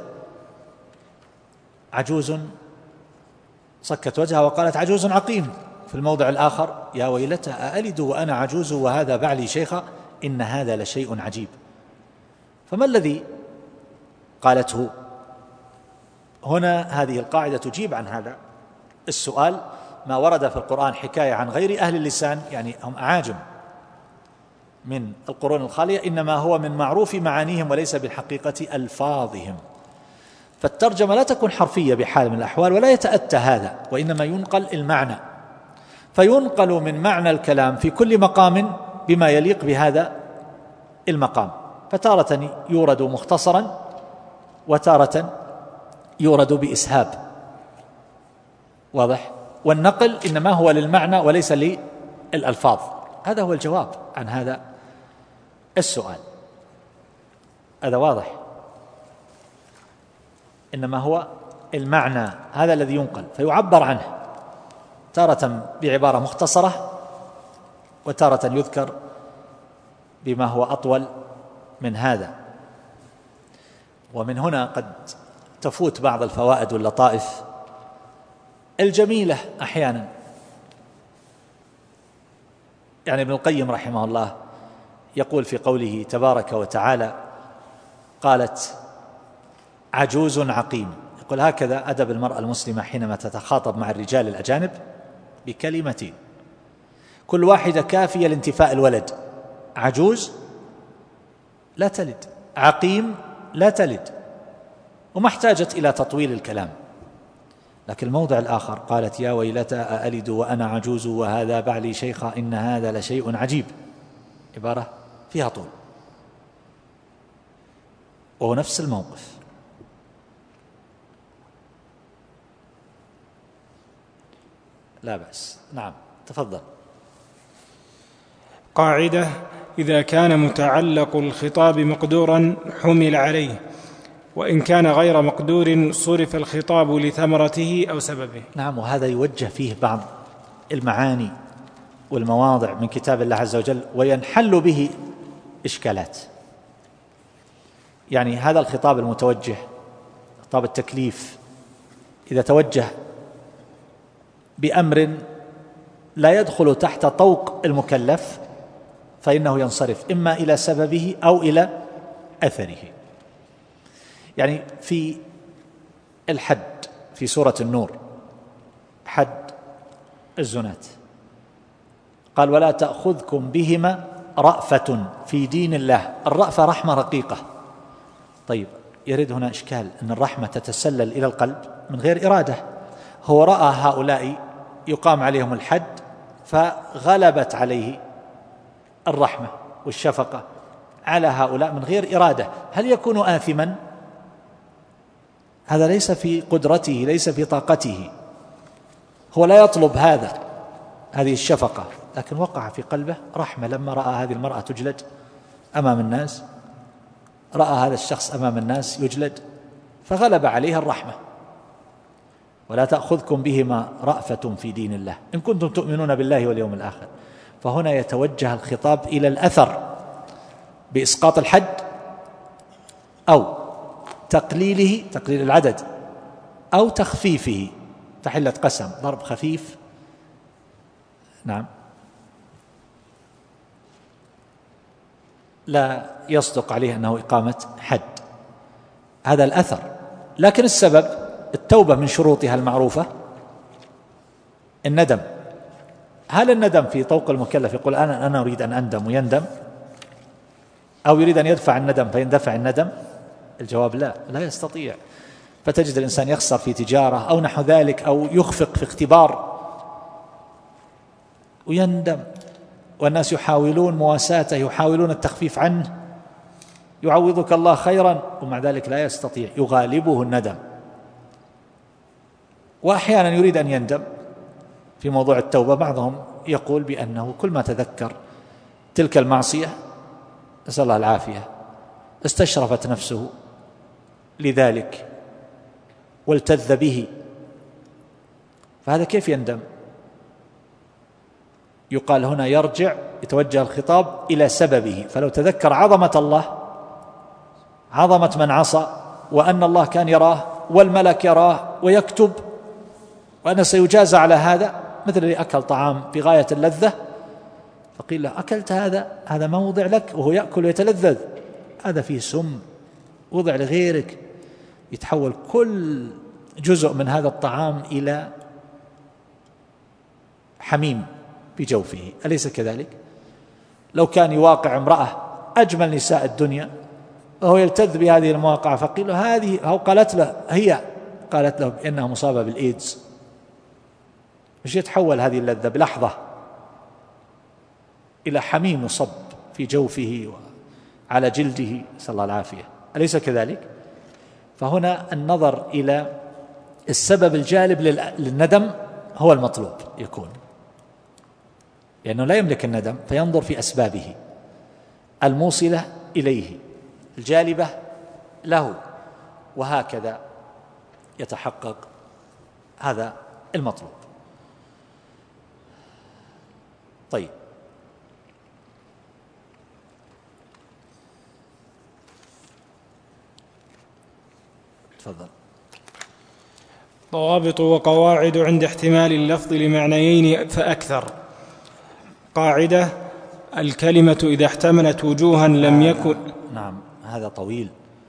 عجوز، صكت وجهها وقالت عجوز عقيم. في الموضع الآخر يا ويلتى أألد وأنا عجوز وهذا بعلي شيخا إن هذا لشيء عجيب. فما الذي قالته هنا؟ هذه القاعدة تجيب عن هذا السؤال. ما ورد في القرآن حكاية عن غير أهل اللسان، يعني هم أعاجم من القرون الخالية، إنما هو من معروف معانيهم وليس بالحقيقة ألفاظهم. فالترجمة لا تكون حرفية بحال من الأحوال ولا يتأتى هذا، وإنما ينقل المعنى، فينقل من معنى الكلام في كل مقام بما يليق بهذا المقام، فتارة يورد مختصرا وتارة يورد بإسهاب. واضح؟ والنقل إنما هو للمعنى وليس للألفاظ. هذا هو الجواب عن هذا السؤال. هذا واضح؟ إنما هو المعنى هذا الذي ينقل فيعبر عنه تارة بعبارة مختصرة وتارة يذكر بما هو أطول من هذا. ومن هنا قد تفوت بعض الفوائد واللطائف الجميلة أحيانا. يعني ابن القيم رحمه الله يقول في قوله تبارك وتعالى قالت عجوز عقيم، يقول هكذا أدب المرأة المسلمة حينما تتخاطب مع الرجال الأجانب بكلمتين كل واحدة كافية لانتفاء الولد. عجوز لا تلد، عقيم لا تلد، وما احتاجت إلى تطويل الكلام. لكن الموضع الآخر قالت يا ويلتى أألد وأنا عجوز وهذا بعلي شيخا إن هذا لشيء عجيب، عبارة فيها طول، وهو نفس الموقف. لا بأس. نعم تفضل. قاعدة: إذا كان متعلق الخطاب مقدورا حمل عليه، وإن كان غير مقدور صرف الخطاب لثمرته أو سببه. نعم. وهذا يوجه فيه بعض المعاني والمواضع من كتاب الله عز وجل وينحل به إشكالات. يعني هذا الخطاب المتوجه، خطاب التكليف، إذا توجه بأمر لا يدخل تحت طوق المكلف فإنه ينصرف إما إلى سببه أو إلى أثره. يعني في الحد في سورة النور، حد الزنات، قال ولا تأخذكم بهما رأفة في دين الله. الرأفة رحمة رقيقة. طيب يرد هنا إشكال أن الرحمة تتسلل إلى القلب من غير إرادة. هو رأى هؤلاء يقام عليهم الحد فغلبت عليه الرحمة والشفقة على هؤلاء من غير إرادة. هل يكون آثما؟ هذا ليس في قدرته، ليس في طاقته، هو لا يطلب هذا، هذه الشفقة، لكن وقع في قلبه رحمة لما رأى هذه المرأة تجلد أمام الناس، رأى هذا الشخص أمام الناس يجلد، فغلب عليها الرحمة. ولا تأخذكم بهما رأفة في دين الله إن كنتم تؤمنون بالله واليوم الآخر. فهنا يتوجه الخطاب إلى الأثر بإسقاط الحد أو تقليل العدد أو تخفيفه، تحلة قسم، ضرب خفيف. نعم، لا يصدق عليه أنه إقامة حد، هذا الأثر. لكن السبب التوبة من شروطها المعروفة الندم. هل الندم في طوق المكلف يقول أنا أريد أن أندم ويندم، أو يريد أن يدفع الندم فيندفع الندم؟ الجواب لا يستطيع. فتجد الإنسان يخسر في تجارة أو نحو ذلك، أو يخفق في اختبار ويندم، والناس يحاولون مواساته، يحاولون التخفيف عنه، يعوضك الله خيرا، ومع ذلك لا يستطيع، يغالبه الندم. وأحيانا يريد أن يندم في موضوع التوبة. بعضهم يقول بأنه كل ما تذكر تلك المعصية، نسأل الله العافية، استشرفت نفسه لذلك والتذ به، فهذا كيف يندم؟ يقال هنا يرجع، يتوجه الخطاب إلى سببه. فلو تذكر عظمة الله، عظمة من عصى، وأن الله كان يراه والملك يراه ويكتب، وأنه سيجازى على هذا، مثل اللي أكل طعام في غاية اللذة فقيل له أكلت هذا ما وضع لك، وهو يأكل ويتلذذ، هذا فيه سم وضع لغيرك، يتحول كل جزء من هذا الطعام إلى حميم في جوفه، أليس كذلك؟ لو كان يواقع امرأة أجمل نساء الدنيا وهو يلتذ بهذه المواقعة، فقيل له هذه، أو قالت له بأنها مصابة بالإيدز، مش يتحول هذه اللذة بلحظة إلى حميم يصب في جوفه وعلى جلده، صلى الله العافية، أليس كذلك؟ فهنا النظر إلى السبب الجالب للندم هو المطلوب يكون، لأنه لا يملك الندم، فينظر في أسبابه الموصلة إليه الجالبة له، وهكذا يتحقق هذا المطلوب. طيب، تفضل. ضوابط وقواعد عند احتمال اللفظ لمعنيين فأكثر. قاعدة: الكلمة إذا احتملت وجوها لم يكن. نعم، هذا طويل،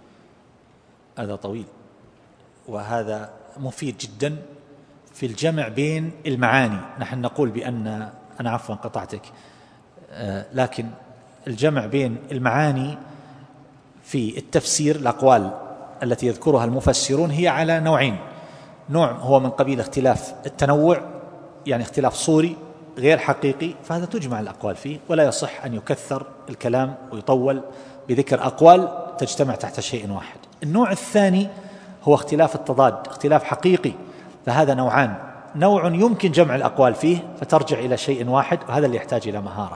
وهذا مفيد جدا في الجمع بين المعاني. نحن نقول بأن، أنا عفوا قطعتك، لكن الجمع بين المعاني في التفسير، الأقوال التي يذكرها المفسرون هي على نوعين: نوع هو من قبيل اختلاف التنوع، يعني اختلاف صوري غير حقيقي، فهذا تجمع الأقوال فيه، ولا يصح أن يكثر الكلام ويطول بذكر أقوال تجتمع تحت شيء واحد. النوع الثاني هو اختلاف التضاد، اختلاف حقيقي، فهذا نوعان: نوع يمكن جمع الأقوال فيه فترجع إلى شيء واحد، وهذا اللي يحتاج إلى مهارة،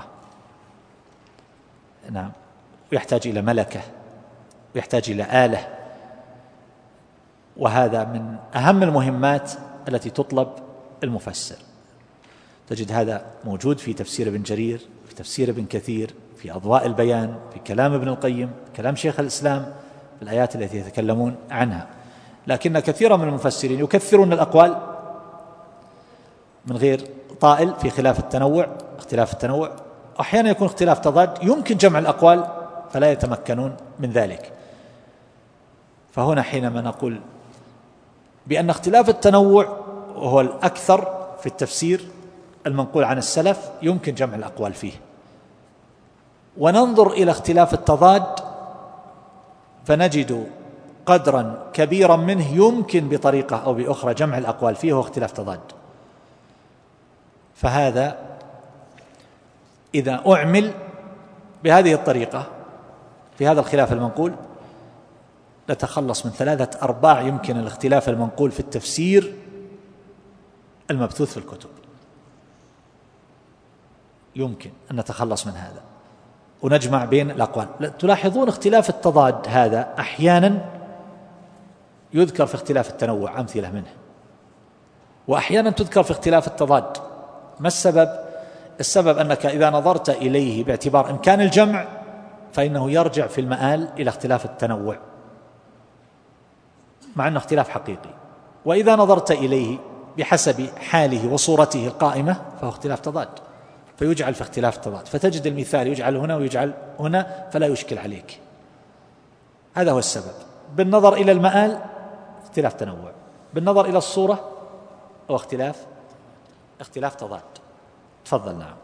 نعم، ويحتاج إلى ملكة، ويحتاج إلى آلة، وهذا من أهم المهمات التي تطلب المفسر. تجد هذا موجود في تفسير ابن جرير، في تفسير ابن كثير، في أضواء البيان، في كلام ابن القيم، كلام شيخ الإسلام، في الآيات التي يتكلمون عنها. لكن كثيرا من المفسرين يكثرون الأقوال من غير طائل في اختلاف التنوع، أحيانا يكون اختلاف تضاد يمكن جمع الأقوال فلا يتمكنون من ذلك. فهنا حينما نقول بأن اختلاف التنوع وهو الأكثر في التفسير المنقول عن السلف يمكن جمع الأقوال فيه، وننظر إلى اختلاف التضاد فنجد قدرا كبيرا منه يمكن بطريقة أو بأخرى جمع الأقوال فيه، هو اختلاف تضاد. فهذا إذا أعمل بهذه الطريقة في هذا الخلاف المنقول نتخلص من 3/4 يمكن الاختلاف المنقول في التفسير المبثوث في الكتب. يمكن أن نتخلص من هذا ونجمع بين الأقوال. تلاحظون اختلاف التضاد هذا أحيانا يذكر في اختلاف التنوع أمثلة منه، وأحيانا تذكر في اختلاف التضاد. ما السبب؟ السبب أنك إذا نظرت إليه باعتبار إمكان الجمع فإنه يرجع في المآل إلى اختلاف التنوع مع أنه اختلاف حقيقي، وإذا نظرت إليه بحسب حاله وصورته القائمة فهو اختلاف تضاد، فيجعل في اختلاف التضاد، فتجد المثال يجعل هنا ويجعل هنا فلا يشكل عليك. هذا هو السبب. بالنظر إلى المآل اختلاف تنوع، بالنظر إلى الصورة أو اختلاف تضاد. تفضل. نعم.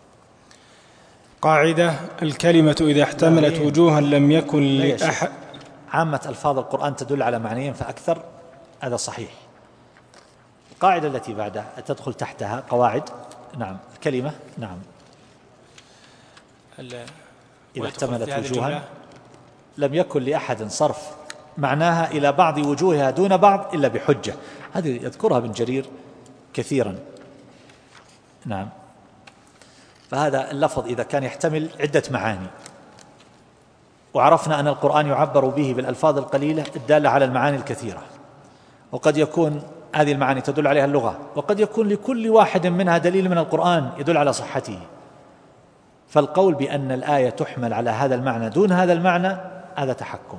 قاعدة: الكلمة إذا احتملت وجوها لم يكن لأحد. عامة ألفاظ القرآن تدل على معنيين فأكثر، هذا صحيح. القاعدة التي بعدها تدخل تحتها قواعد. نعم. الكلمة. نعم. إذا احتملت وجوها لم يكن لأحد صرف معناها إلى بعض وجوهها دون بعض إلا بحجة. هذه يذكرها ابن جرير كثيرا. نعم. فهذا اللفظ إذا كان يحتمل عدة معاني، وعرفنا أن القرآن يعبر به بالألفاظ القليلة الدالة على المعاني الكثيرة، وقد يكون هذه المعاني تدل عليها اللغة، وقد يكون لكل واحد منها دليل من القرآن يدل على صحته. فالقول بأن الآية تحمل على هذا المعنى دون هذا المعنى هذا تحكم.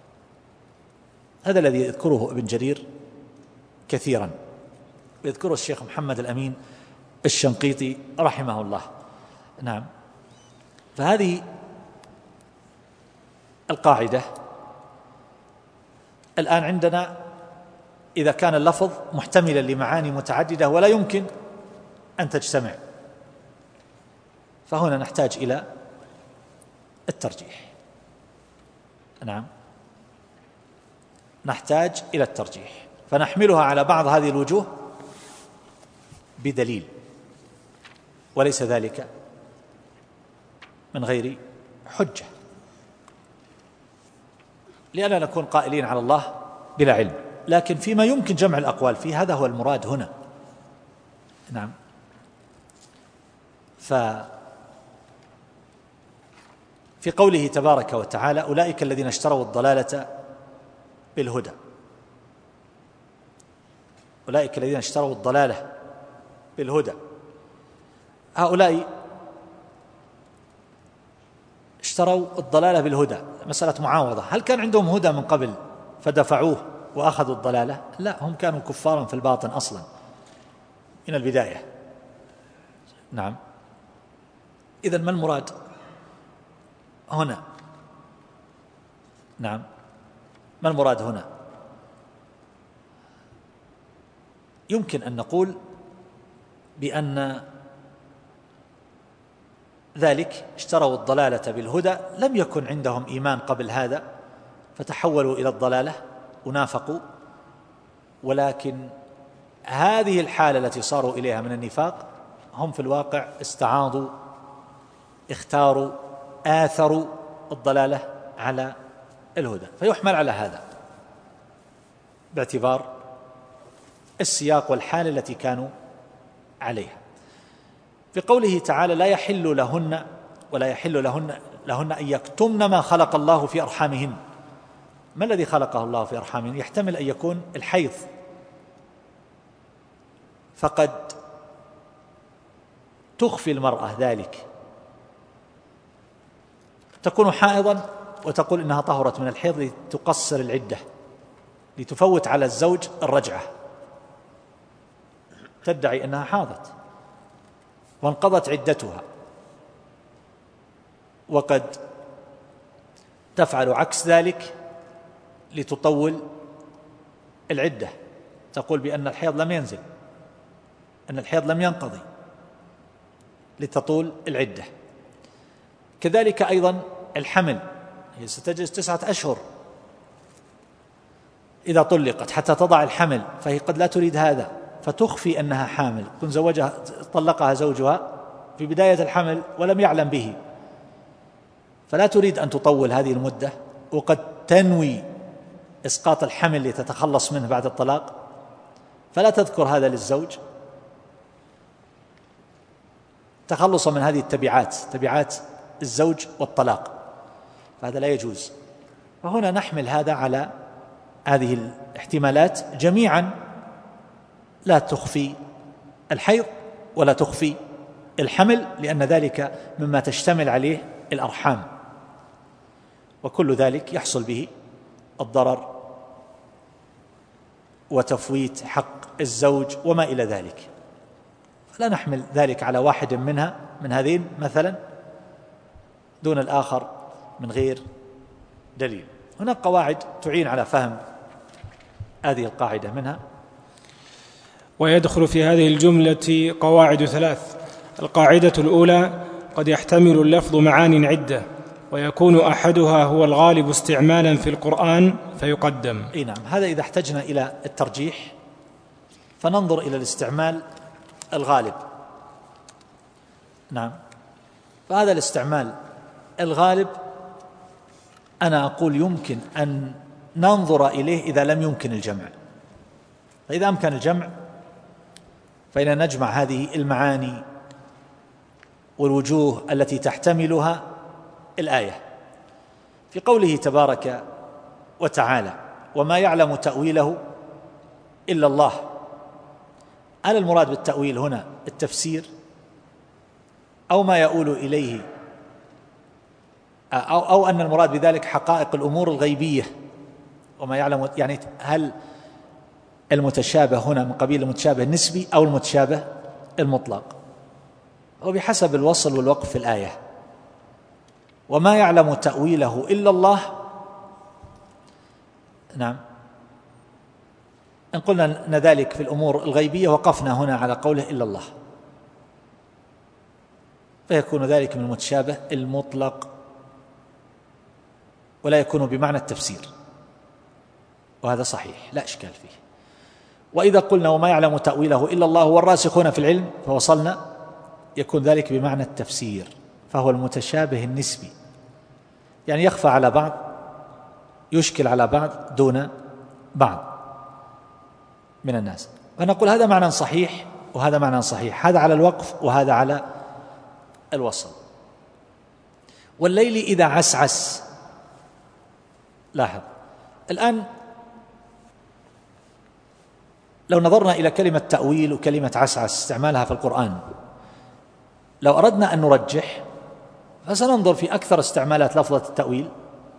هذا الذي يذكره ابن جرير كثيرا، يذكره الشيخ محمد الأمين الشنقيطي رحمه الله. نعم. فهذه القاعدة. الآن عندنا إذا كان اللفظ محتملا لمعاني متعددة ولا يمكن أن تجتمع، فهنا نحتاج إلى الترجيح. نعم. نحتاج إلى الترجيح، فنحملها على بعض هذه الوجوه بدليل، وليس ذلك من غير حجة، لأننا نكون قائلين على الله بلا علم. لكن فيما يمكن جمع الأقوال فيه هذا هو المراد هنا. نعم. ففي قوله تبارك وتعالى: أولئك الذين اشتروا الضلالة بالهدى. أولئك الذين اشتروا الضلالة بالهدى، هؤلاء اشتروا الضلالة بالهدى، مسألة معاوضة. هل كان عندهم هدى من قبل فدفعوه وأخذوا الضلالة؟ لا، هم كانوا كفارا في الباطن أصلا من البداية. نعم. إذن ما المراد هنا؟ نعم. ما المراد هنا؟ يمكن أن نقول بأن ذلك اشتروا الضلالة بالهدى، لم يكن عندهم إيمان قبل هذا فتحولوا إلى الضلالة ونافقوا، ولكن هذه الحالة التي صاروا إليها من النفاق هم في الواقع استعاضوا، اختاروا، آثروا الضلالة على الهدى، فيحمل على هذا باعتبار السياق والحالة التي كانوا عليها. في قوله تعالى: لا يحل لهن ولا يحل لهن أن يكتمن ما خلق الله في أرحامهن. ما الذي خلقه الله في أرحامهن؟ يحتمل أن يكون الحيض، فقد تخفي المرأة ذلك، تكون حائضا وتقول إنها طهرت من الحيض لتقصر العدة، لتفوت على الزوج الرجعة، تدعي أنها حاضت وانقضت عدتها، وقد تفعل عكس ذلك لتطول العدة، تقول بأن الحيض لم ينزل، أن الحيض لم ينقضي، لتطول العدة. كذلك أيضا الحمل، هي ستجلس 9 أشهر إذا طلقت حتى تضع الحمل، فهي قد لا تريد هذا فتخفي أنها حامل، كن زوجها طلقها زوجها في بداية الحمل ولم يعلم به، فلا تريد أن تطول هذه المدة، وقد تنوي إسقاط الحمل لتتخلص منه بعد الطلاق، فلا تذكر هذا للزوج، تخلصا من هذه التبعات، تبعات الزوج والطلاق، فهذا لا يجوز. فهنا نحمل هذا على هذه الاحتمالات جميعا، لا تخفي الحيض ولا تخفي الحمل، لأن ذلك مما تشتمل عليه الأرحام، وكل ذلك يحصل به الضرر وتفويت حق الزوج وما إلى ذلك. فلا نحمل ذلك على واحد منها من هذين مثلا دون الآخر من غير دليل. هناك قواعد تعين على فهم هذه القاعدة، منها ويدخل في هذه الجملة قواعد ثلاث. القاعدة الأولى: قد يحتمل اللفظ معان عدة، ويكون أحدها هو الغالب استعمالا في القرآن فيقدم. نعم، هذا إذا احتجنا إلى الترجيح فننظر إلى الاستعمال الغالب. نعم، فهذا الاستعمال الغالب أنا أقول يمكن أن ننظر إليه إذا لم يمكن الجمع. فإذا أمكن الجمع فإن نجمع هذه المعاني والوجوه التي تحتملها الآية في قوله تبارك وتعالى: وما يعلم تأويله إلا الله. هل المراد بالتأويل هنا التفسير أو ما يؤول إليه، أو أن المراد بذلك حقائق الأمور الغيبية؟ وما يعلم يعني هل المتشابه هنا من قبيل المتشابه النسبي أو المتشابه المطلق؟ وبحسب الوصل والوقف في الآية. وما يعلم تأويله إلا الله. نعم، إن قلنا أن ذلك في الأمور الغيبية وقفنا هنا على قوله إلا الله، فيكون ذلك من المتشابه المطلق ولا يكون بمعنى التفسير، وهذا صحيح لا إشكال فيه. وإذا قلنا وما يعلم تأويله إلا الله والراسخون في العلم فوصلنا، يكون ذلك بمعنى التفسير، فهو المتشابه النسبي، يعني يخفى على بعض، يشكل على بعض دون بعض من الناس. فنقول هذا معنى صحيح وهذا معنى صحيح، هذا على الوقف وهذا على الوصل. والليل إذا عسعس، لاحظ الآن لو نظرنا إلى كلمة تأويل وكلمة عسعس استعمالها في القرآن، لو أردنا أن نرجح فسننظر في أكثر استعمالات لفظة التأويل: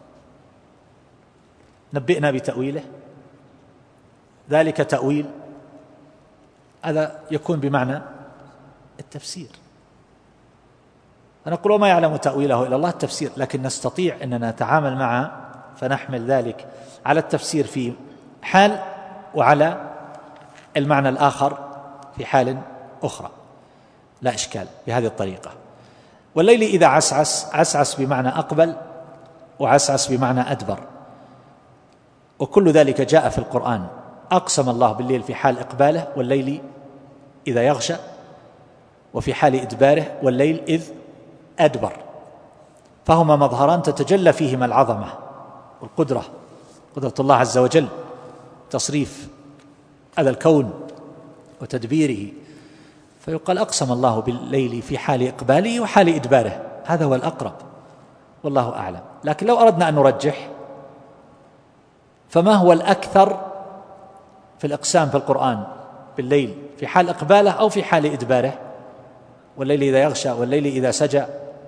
نبئنا بتأويله، ذلك تأويل، هذا يكون بمعنى التفسير. فنقول وما يعلم تأويله إلا الله التفسير، لكن نستطيع أننا نتعامل معه فنحمل ذلك على التفسير في حال وعلى المعنى الآخر في حال أخرى، لا إشكال بهذه الطريقة. والليل إذا عسعس، عسعس بمعنى أقبل وعسعس بمعنى أدبر، وكل ذلك جاء في القرآن. أقسم الله بالليل في حال إقباله والليل إذا يغشى، وفي حال إدباره والليل إذ أدبر، فهما مظهران تتجلى فيهما العظمة والقدرة، قدرة الله عز وجل، تصريف هذا الكون وتدبيره. فيقال أقسم الله بالليل في حال إقباله وحال إدباره، هذا هو الأقرب والله أعلم. لكن لو أردنا أن نرجح، فما هو الأكثر في الأقسام في القرآن بالليل، في حال إقباله أو في حال إدباره؟ والليل إذا يغشى والليل إذا سجى.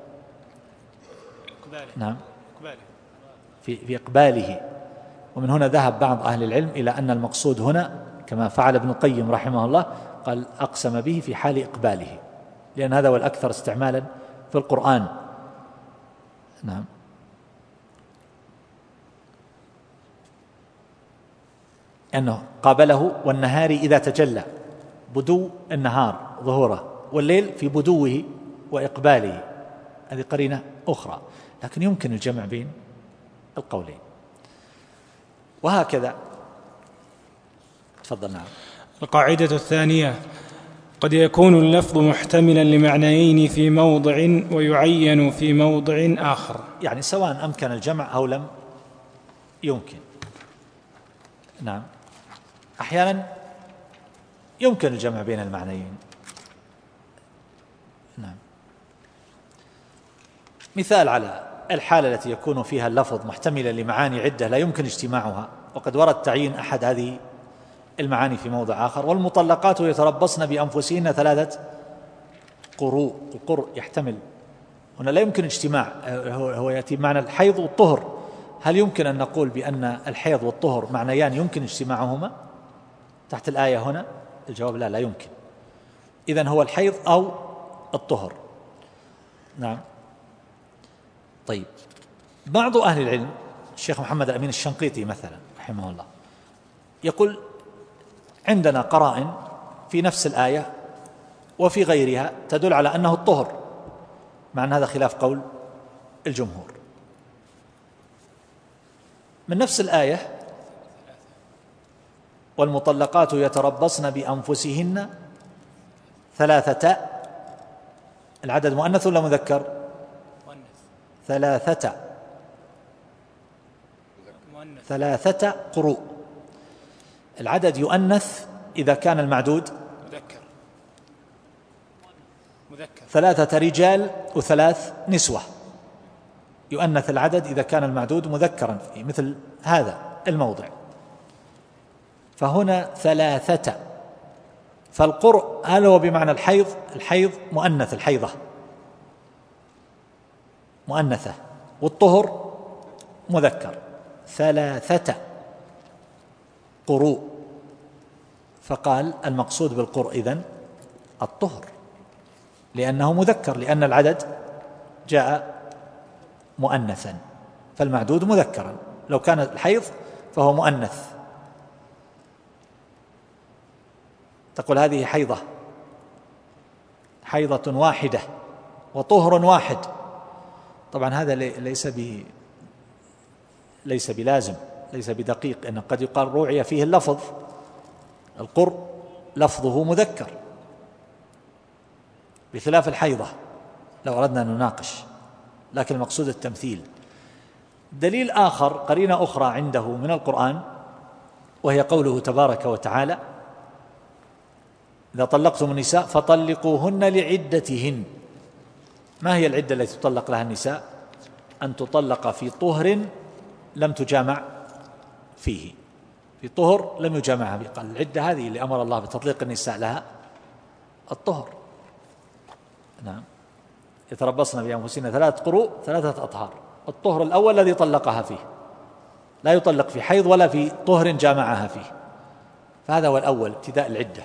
نعم، في إقباله. ومن هنا ذهب بعض أهل العلم إلى أن المقصود هنا كما فعل ابن القيم رحمه الله، قال أقسم به في حال إقباله، لأن هذا هو الأكثر استعمالا في القرآن. نعم، أنه قابله والنهار إذا تجلى، بدو النهار ظهوره، والليل في بدوه وإقباله، هذه قرينة أخرى، لكن يمكن الجمع بين القولين. وهكذا. تفضل. نعم. القاعدة الثانية: قد يكون اللفظ محتملا لمعنيين في موضع ويعين في موضع آخر، يعني سواء أمكن الجمع أو لم يمكن. نعم، أحيانا يمكن الجمع بين المعنيين. نعم، مثال على الحالة التي يكون فيها اللفظ محتملا لمعاني عدة لا يمكن اجتماعها، وقد ورد تعيين أحد هذه المعاني في موضع آخر: والمطلقات يتربصن بأنفسهن 3 قروء. القرء يحتمل هنا لا يمكن اجتماع، هو يأتي معنى الحيض والطهر. هل يمكن أن نقول بأن الحيض والطهر معنيان يمكن اجتماعهما تحت الآية هنا؟ الجواب لا يمكن. إذن هو الحيض أو الطهر. نعم. طيب، بعض أهل العلم الشيخ محمد الأمين الشنقيطي مثلا رحمه الله يقول: عندنا قرائن في نفس الآية وفي غيرها تدل على أنه الطهر، مع أن هذا خلاف قول الجمهور. من نفس الآية: والمطلقات يتربصن بأنفسهن 3، العدد مؤنث ولا مذكر؟ 3 قروء. العدد يؤنث إذا كان المعدود مذكر. 3 رجال و3 نسوة، يؤنث العدد إذا كان المعدود مذكرا في مثل هذا الموضع. فهنا 3. فالقرء هل هو بمعنى الحيض؟ الحيض مؤنث، الحيضة مؤنثة، والطهر مذكر. 3 قروء. فقال المقصود بالقرء إذن الطهر، لأنه مذكر، لأن العدد جاء مؤنثا، فالمعدود مذكرا. لو كان الحيض فهو مؤنث. تقول هذه حيضة واحدة وطهر واحد. طبعا هذا ليس بلازم، ليس بدقيق، إن قد يقال روعي فيه اللفظ. القرء لفظه مذكر بخلاف الحيضة لو أردنا أن نناقش، لكن المقصود التمثيل. دليل آخر، قرينة أخرى عنده من القرآن، وهي قوله تبارك وتعالى: إذا طلقتم النساء فطلقوهن لعدتهن. ما هي العدة التي تطلق لها النساء؟ أن تطلق في طهر لم تجامع فيه، في طهر لم يجامعها فيه. قال العدة هذه اللي أمر الله بتطليق النساء لها الطهر. نعم. يتربصن بأنفسهن 3 قروء 3 أطهار. الطهر الأول الذي طلقها فيه، لا يطلق في حيض ولا في طهر جامعها فيه، فهذا هو الأول، ابتداء العدة،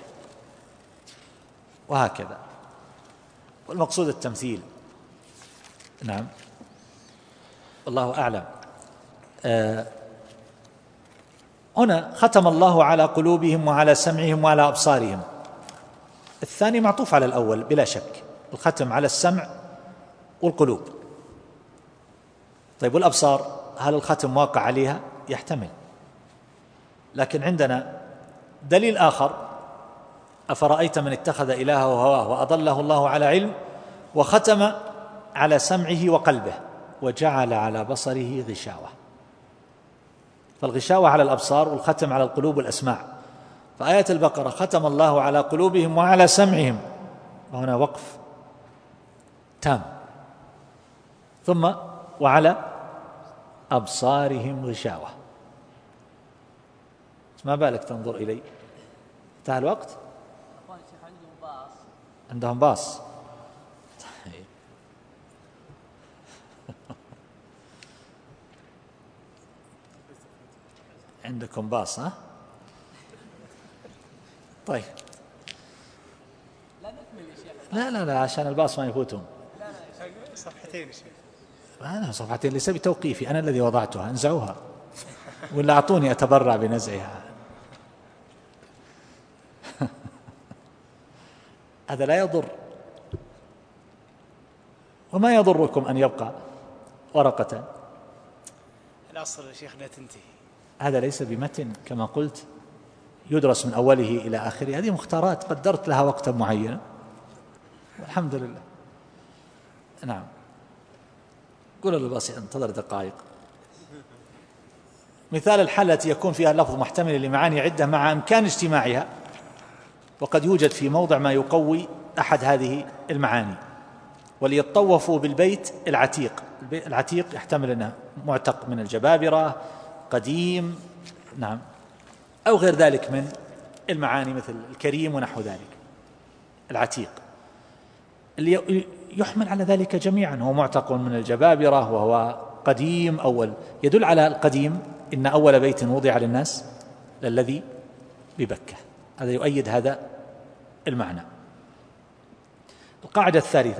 وهكذا. والمقصود التمثيل. نعم، والله أعلم. هنا ختم الله على قلوبهم وعلى سمعهم وعلى أبصارهم. الثاني معطوف على الأول بلا شك، الختم على السمع والقلوب. طيب، والأبصار هل الختم واقع عليها؟ يحتمل، لكن عندنا دليل آخر: أفرأيت من اتخذ إلهه هواه وأضله الله على علم وختم على سمعه وقلبه وجعل على بصره غشاوة. فالغشاوة على الأبصار والختم على القلوب والأسماع. فآية البقرة: ختم الله على قلوبهم وعلى سمعهم، وهنا وقف تام، ثم وعلى أبصارهم غشاوة. ما بالك تنظر إلي؟ انتهى الوقت؟ عندهم باص. عندكم باص، ها؟ طيب، لا عشان الباص ما يفوتهم. صفحتين يا شيخ. أنا صفحتين ليس بتوقيفي، أنا الذي وضعتها، انزعوها ولا أعطوني أتبرع بنزعها. هذا لا يضر، وما يضركم أن يبقى ورقة. الأصل يا شيخ لا تنتهي. هذا ليس بمتن كما قلت، يدرس من أوله إلى آخره. هذه مختارات قدرت لها وقتا معينا، والحمد لله. نعم. قول للباصي انتظر دقائق. مثال الحالة التي يكون فيها اللفظ محتمل لمعاني عدة مع إمكان اجتماعها، وقد يوجد في موضع ما يقوي أحد هذه المعاني. وليطوفوا بالبيت العتيق. العتيق يحتمل أنه معتق من الجبابرة، قديم، نعم، أو غير ذلك من المعاني مثل الكريم ونحو ذلك. العتيق اللي يحمل على ذلك جميعا، هو معتق من الجبابرة وهو قديم. أول يدل على القديم إن أول بيت وضع للناس الذي ببكة، هذا يؤيد هذا المعنى. القاعدة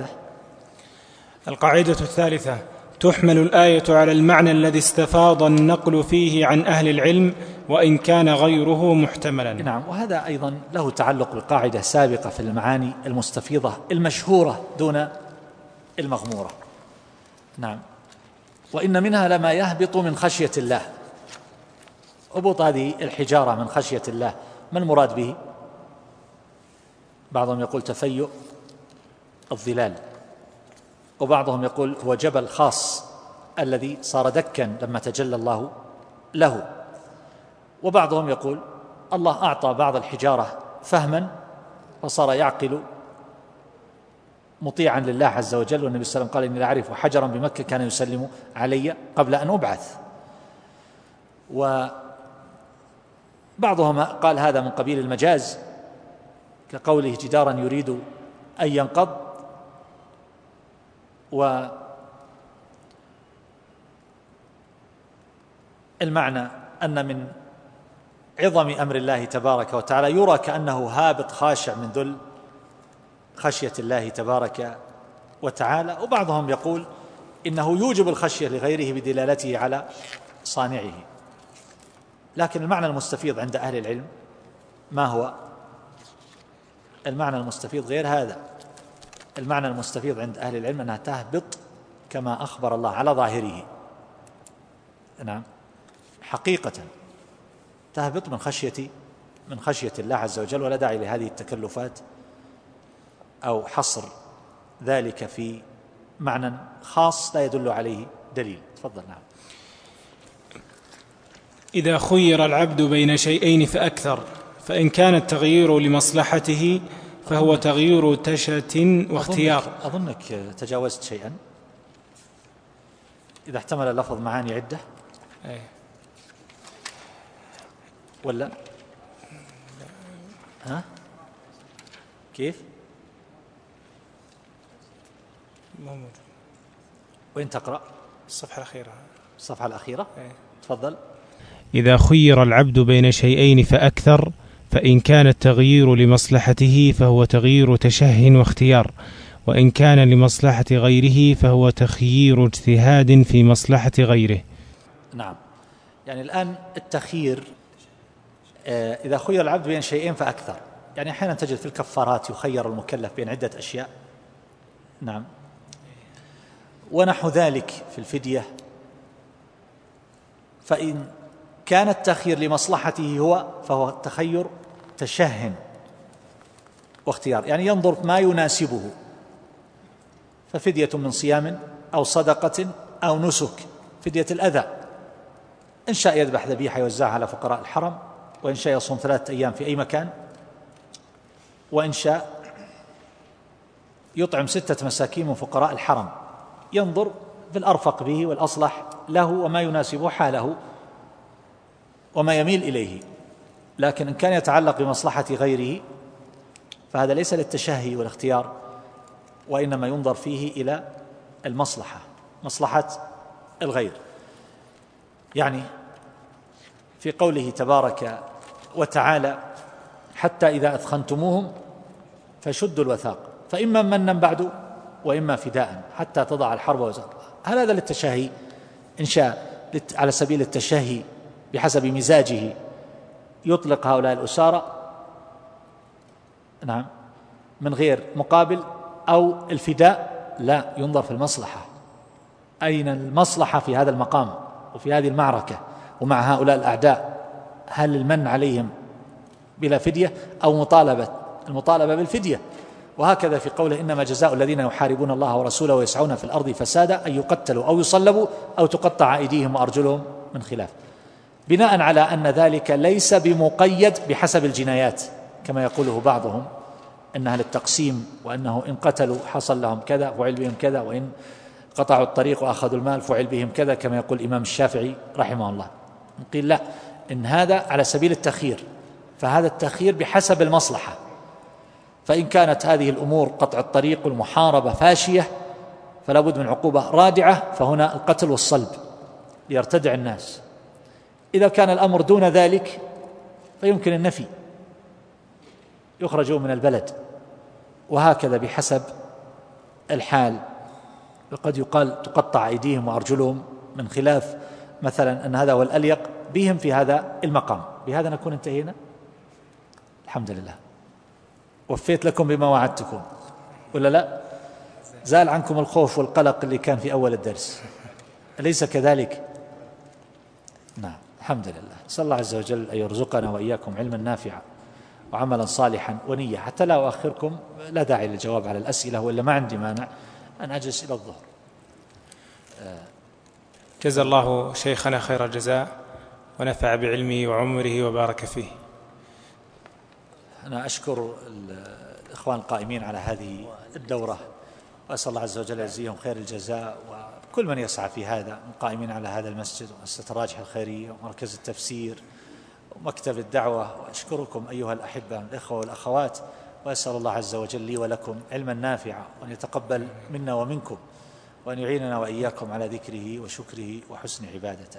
الثالثة تحمل الآية على المعنى الذي استفاض النقل فيه عن أهل العلم وإن كان غيره محتملا. نعم، وهذا أيضا له تعلق بقاعدة سابقة في المعاني المستفيضة المشهورة دون المغمورة. نعم، وإن منها لما يهبط من خشية الله. هبوط هذه الحجارة من خشية الله، ما المراد به؟ بعضهم يقول تفيؤ الظلال، وبعضهم يقول هو جبل خاص الذي صار دكا لما تجلى الله له، وبعضهم يقول الله أعطى بعض الحجارة فهما فصار يعقل مطيعا لله عز وجل، والنبي صلى الله عليه وسلم قال إني لا أعرف حجرا بمكة كان يسلم علي قبل أن أبعث. وبعضهم قال هذا من قبيل المجاز، كقوله جدارا يريد أن ينقض. والمعنى أن من عظم أمر الله تبارك وتعالى يرى كأنه هابط خاشع من ذل خشية الله تبارك وتعالى. وبعضهم يقول إنه يوجب الخشية لغيره بدلالته على صانعه. لكن المعنى المستفيض عند أهل العلم ما هو؟ المعنى المستفيض غير هذا. المعنى المستفيض عند أهل العلم أنها تهبط كما أخبر الله على ظاهره. نعم، حقيقة تهبط من خشية الله عز وجل، ولا داعي لهذه التكلفات أو حصر ذلك في معنى خاص لا يدل عليه دليل. تفضل. نعم. إذا خير العبد بين شيئين فأكثر، فإن كان التغيير لمصلحته فهو تغيير تشة واختيار. أظنك تجاوزت شيئا. إذا احتمل اللفظ معاني عدة ولا ها كيف؟ وين تقرأ؟ الصفحة الأخيرة. تفضل. إذا خير العبد بين شيئين فأكثر، فإن كان التغيير لمصلحته فهو تغيير تشه واختيار، وإن كان لمصلحة غيره فهو تخيير اجتهاد في مصلحة غيره. نعم، يعني الآن التخيير إذا خير العبد بين شيئين فأكثر، يعني أحيانا تجد في الكفارات يخير المكلف بين عدة أشياء. نعم، ونحو ذلك في الفدية. فإن كان التخيير لمصلحته فهو تخير تشه واختيار، يعني ينظر ما يناسبه، ففدية من صيام أو صدقة أو نسك. فدية الأذى، إن شاء يذبح ذبيحة يوزعها على فقراء الحرم، وإن شاء يصوم 3 أيام في أي مكان، وإن شاء يطعم 6 مساكين من فقراء الحرم. ينظر بالأرفق به والأصلح له وما يناسب حاله وما يميل إليه. لكن إن كان يتعلق بمصلحة غيره فهذا ليس للتشهي والاختيار، وإنما ينظر فيه إلى مصلحة الغير. يعني في قوله تبارك وتعالى حتى إذا أثخنتموهم فشدوا الوثاق فإما منا بعد وإما فداء حتى تضع الحرب وزارها. هل هذا للتشهي؟ إن شاء على سبيل التشهي بحسب مزاجه يطلق هؤلاء الأسارى، نعم، من غير مقابل، أو الفداء لا، ينظر في المصلحة. أين المصلحة في هذا المقام وفي هذه المعركة ومع هؤلاء الأعداء؟ هل المن عليهم بلا فدية أو المطالبة بالفدية؟ وهكذا في قوله إنما جزاء الذين يحاربون الله ورسوله ويسعون في الأرض فسادا أن يقتلوا أو يصلبوا أو تقطع أيديهم وأرجلهم من خلاف، بناء على أن ذلك ليس بمقيد بحسب الجنايات كما يقوله بعضهم أنها للتقسيم، وأنه إن قتلوا حصل لهم كذا فعل بهم كذا، وإن قطعوا الطريق وأخذوا المال فعل بهم كذا، كما يقول الإمام الشافعي رحمه الله. قيل لا، إن هذا على سبيل التخيير، فهذا التخيير بحسب المصلحة. فإن كانت هذه الأمور قطع الطريق والمحاربة فاشية فلا بد من عقوبة رادعة، فهنا القتل والصلب ليرتدع الناس. إذا كان الأمر دون ذلك فيمكن النفي، يخرجون من البلد، وهكذا بحسب الحال. وقد يقال تقطع أيديهم وأرجلهم من خلاف مثلا أن هذا هو الأليق بهم في هذا المقام. بهذا نكون انتهينا، الحمد لله. وفيت لكم بما وعدتكم ولا لا؟ زال عنكم الخوف والقلق اللي كان في أول الدرس، أليس كذلك؟ نعم، الحمد لله. نسأل الله عز وجل أن يرزقنا وإياكم علما نافعا وعملا صالحا ونية. حتى لا أؤخركم، لا داعي للجواب على الأسئلة، وإلا ما عندي مانع أن أجلس إلى الظهر. جزا الله شيخنا خير الجزاء ونفع بعلمه وعمره وبارك فيه. أنا أشكر الإخوان القائمين على هذه الدورة، وأسأل الله عز وجل يجزيهم خير الجزاء، وكل من يسعى في هذا، القائمين على هذا المسجد ومؤسسة راجح الخيرية ومركز التفسير ومكتب الدعوة. وأشكركم أيها الأحبة الإخوة والأخوات، وأسأل الله عز وجل لي ولكم علما نافعا، وأن يتقبل منا ومنكم، وأن يعيننا وإياكم على ذكره وشكره وحسن عبادته.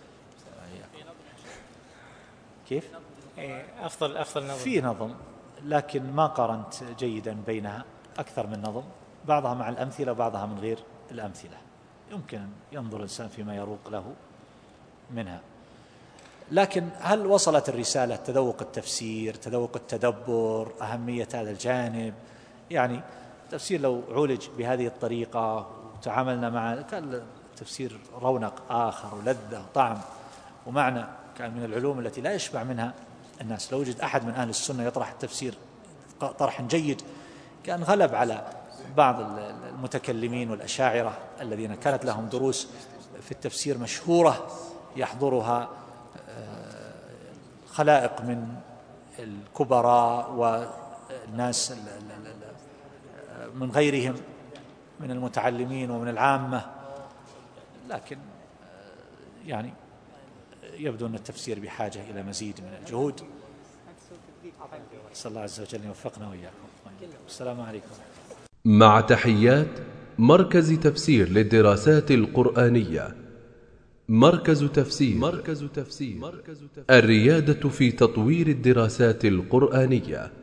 كيف؟ أفضل نظم، في نظم، لكن ما قارنت جيدا بينها، أكثر من نظم، بعضها مع الأمثلة وبعضها من غير الأمثلة. يمكن ينظر الإنسان فيما يروق له منها. لكن هل وصلت الرسالة تذوق التفسير، تذوق التدبر، أهمية هذا الجانب؟ يعني التفسير لو عولج بهذه الطريقة وتعاملنا معه كان التفسير رونق آخر ولذة وطعم ومعنى، كان من العلوم التي لا يشبع منها الناس. لو وجد أحد من أهل السنة يطرح التفسير طرح جيد كان غلب على بعض المتكلمين والأشاعرة الذين كانت لهم دروس في التفسير مشهورة يحضرها خلائق من الكبراء والناس من غيرهم من المتعلمين ومن العامة. لكن يعني يبدو أن التفسير بحاجة إلى مزيد من الجهود. صلى الله عز وجل يوفقنا وإياكم. السلام عليكم. مع تحيات مركز تفسير للدراسات القرآنية. مركز تفسير الريادة في تطوير الدراسات القرآنية.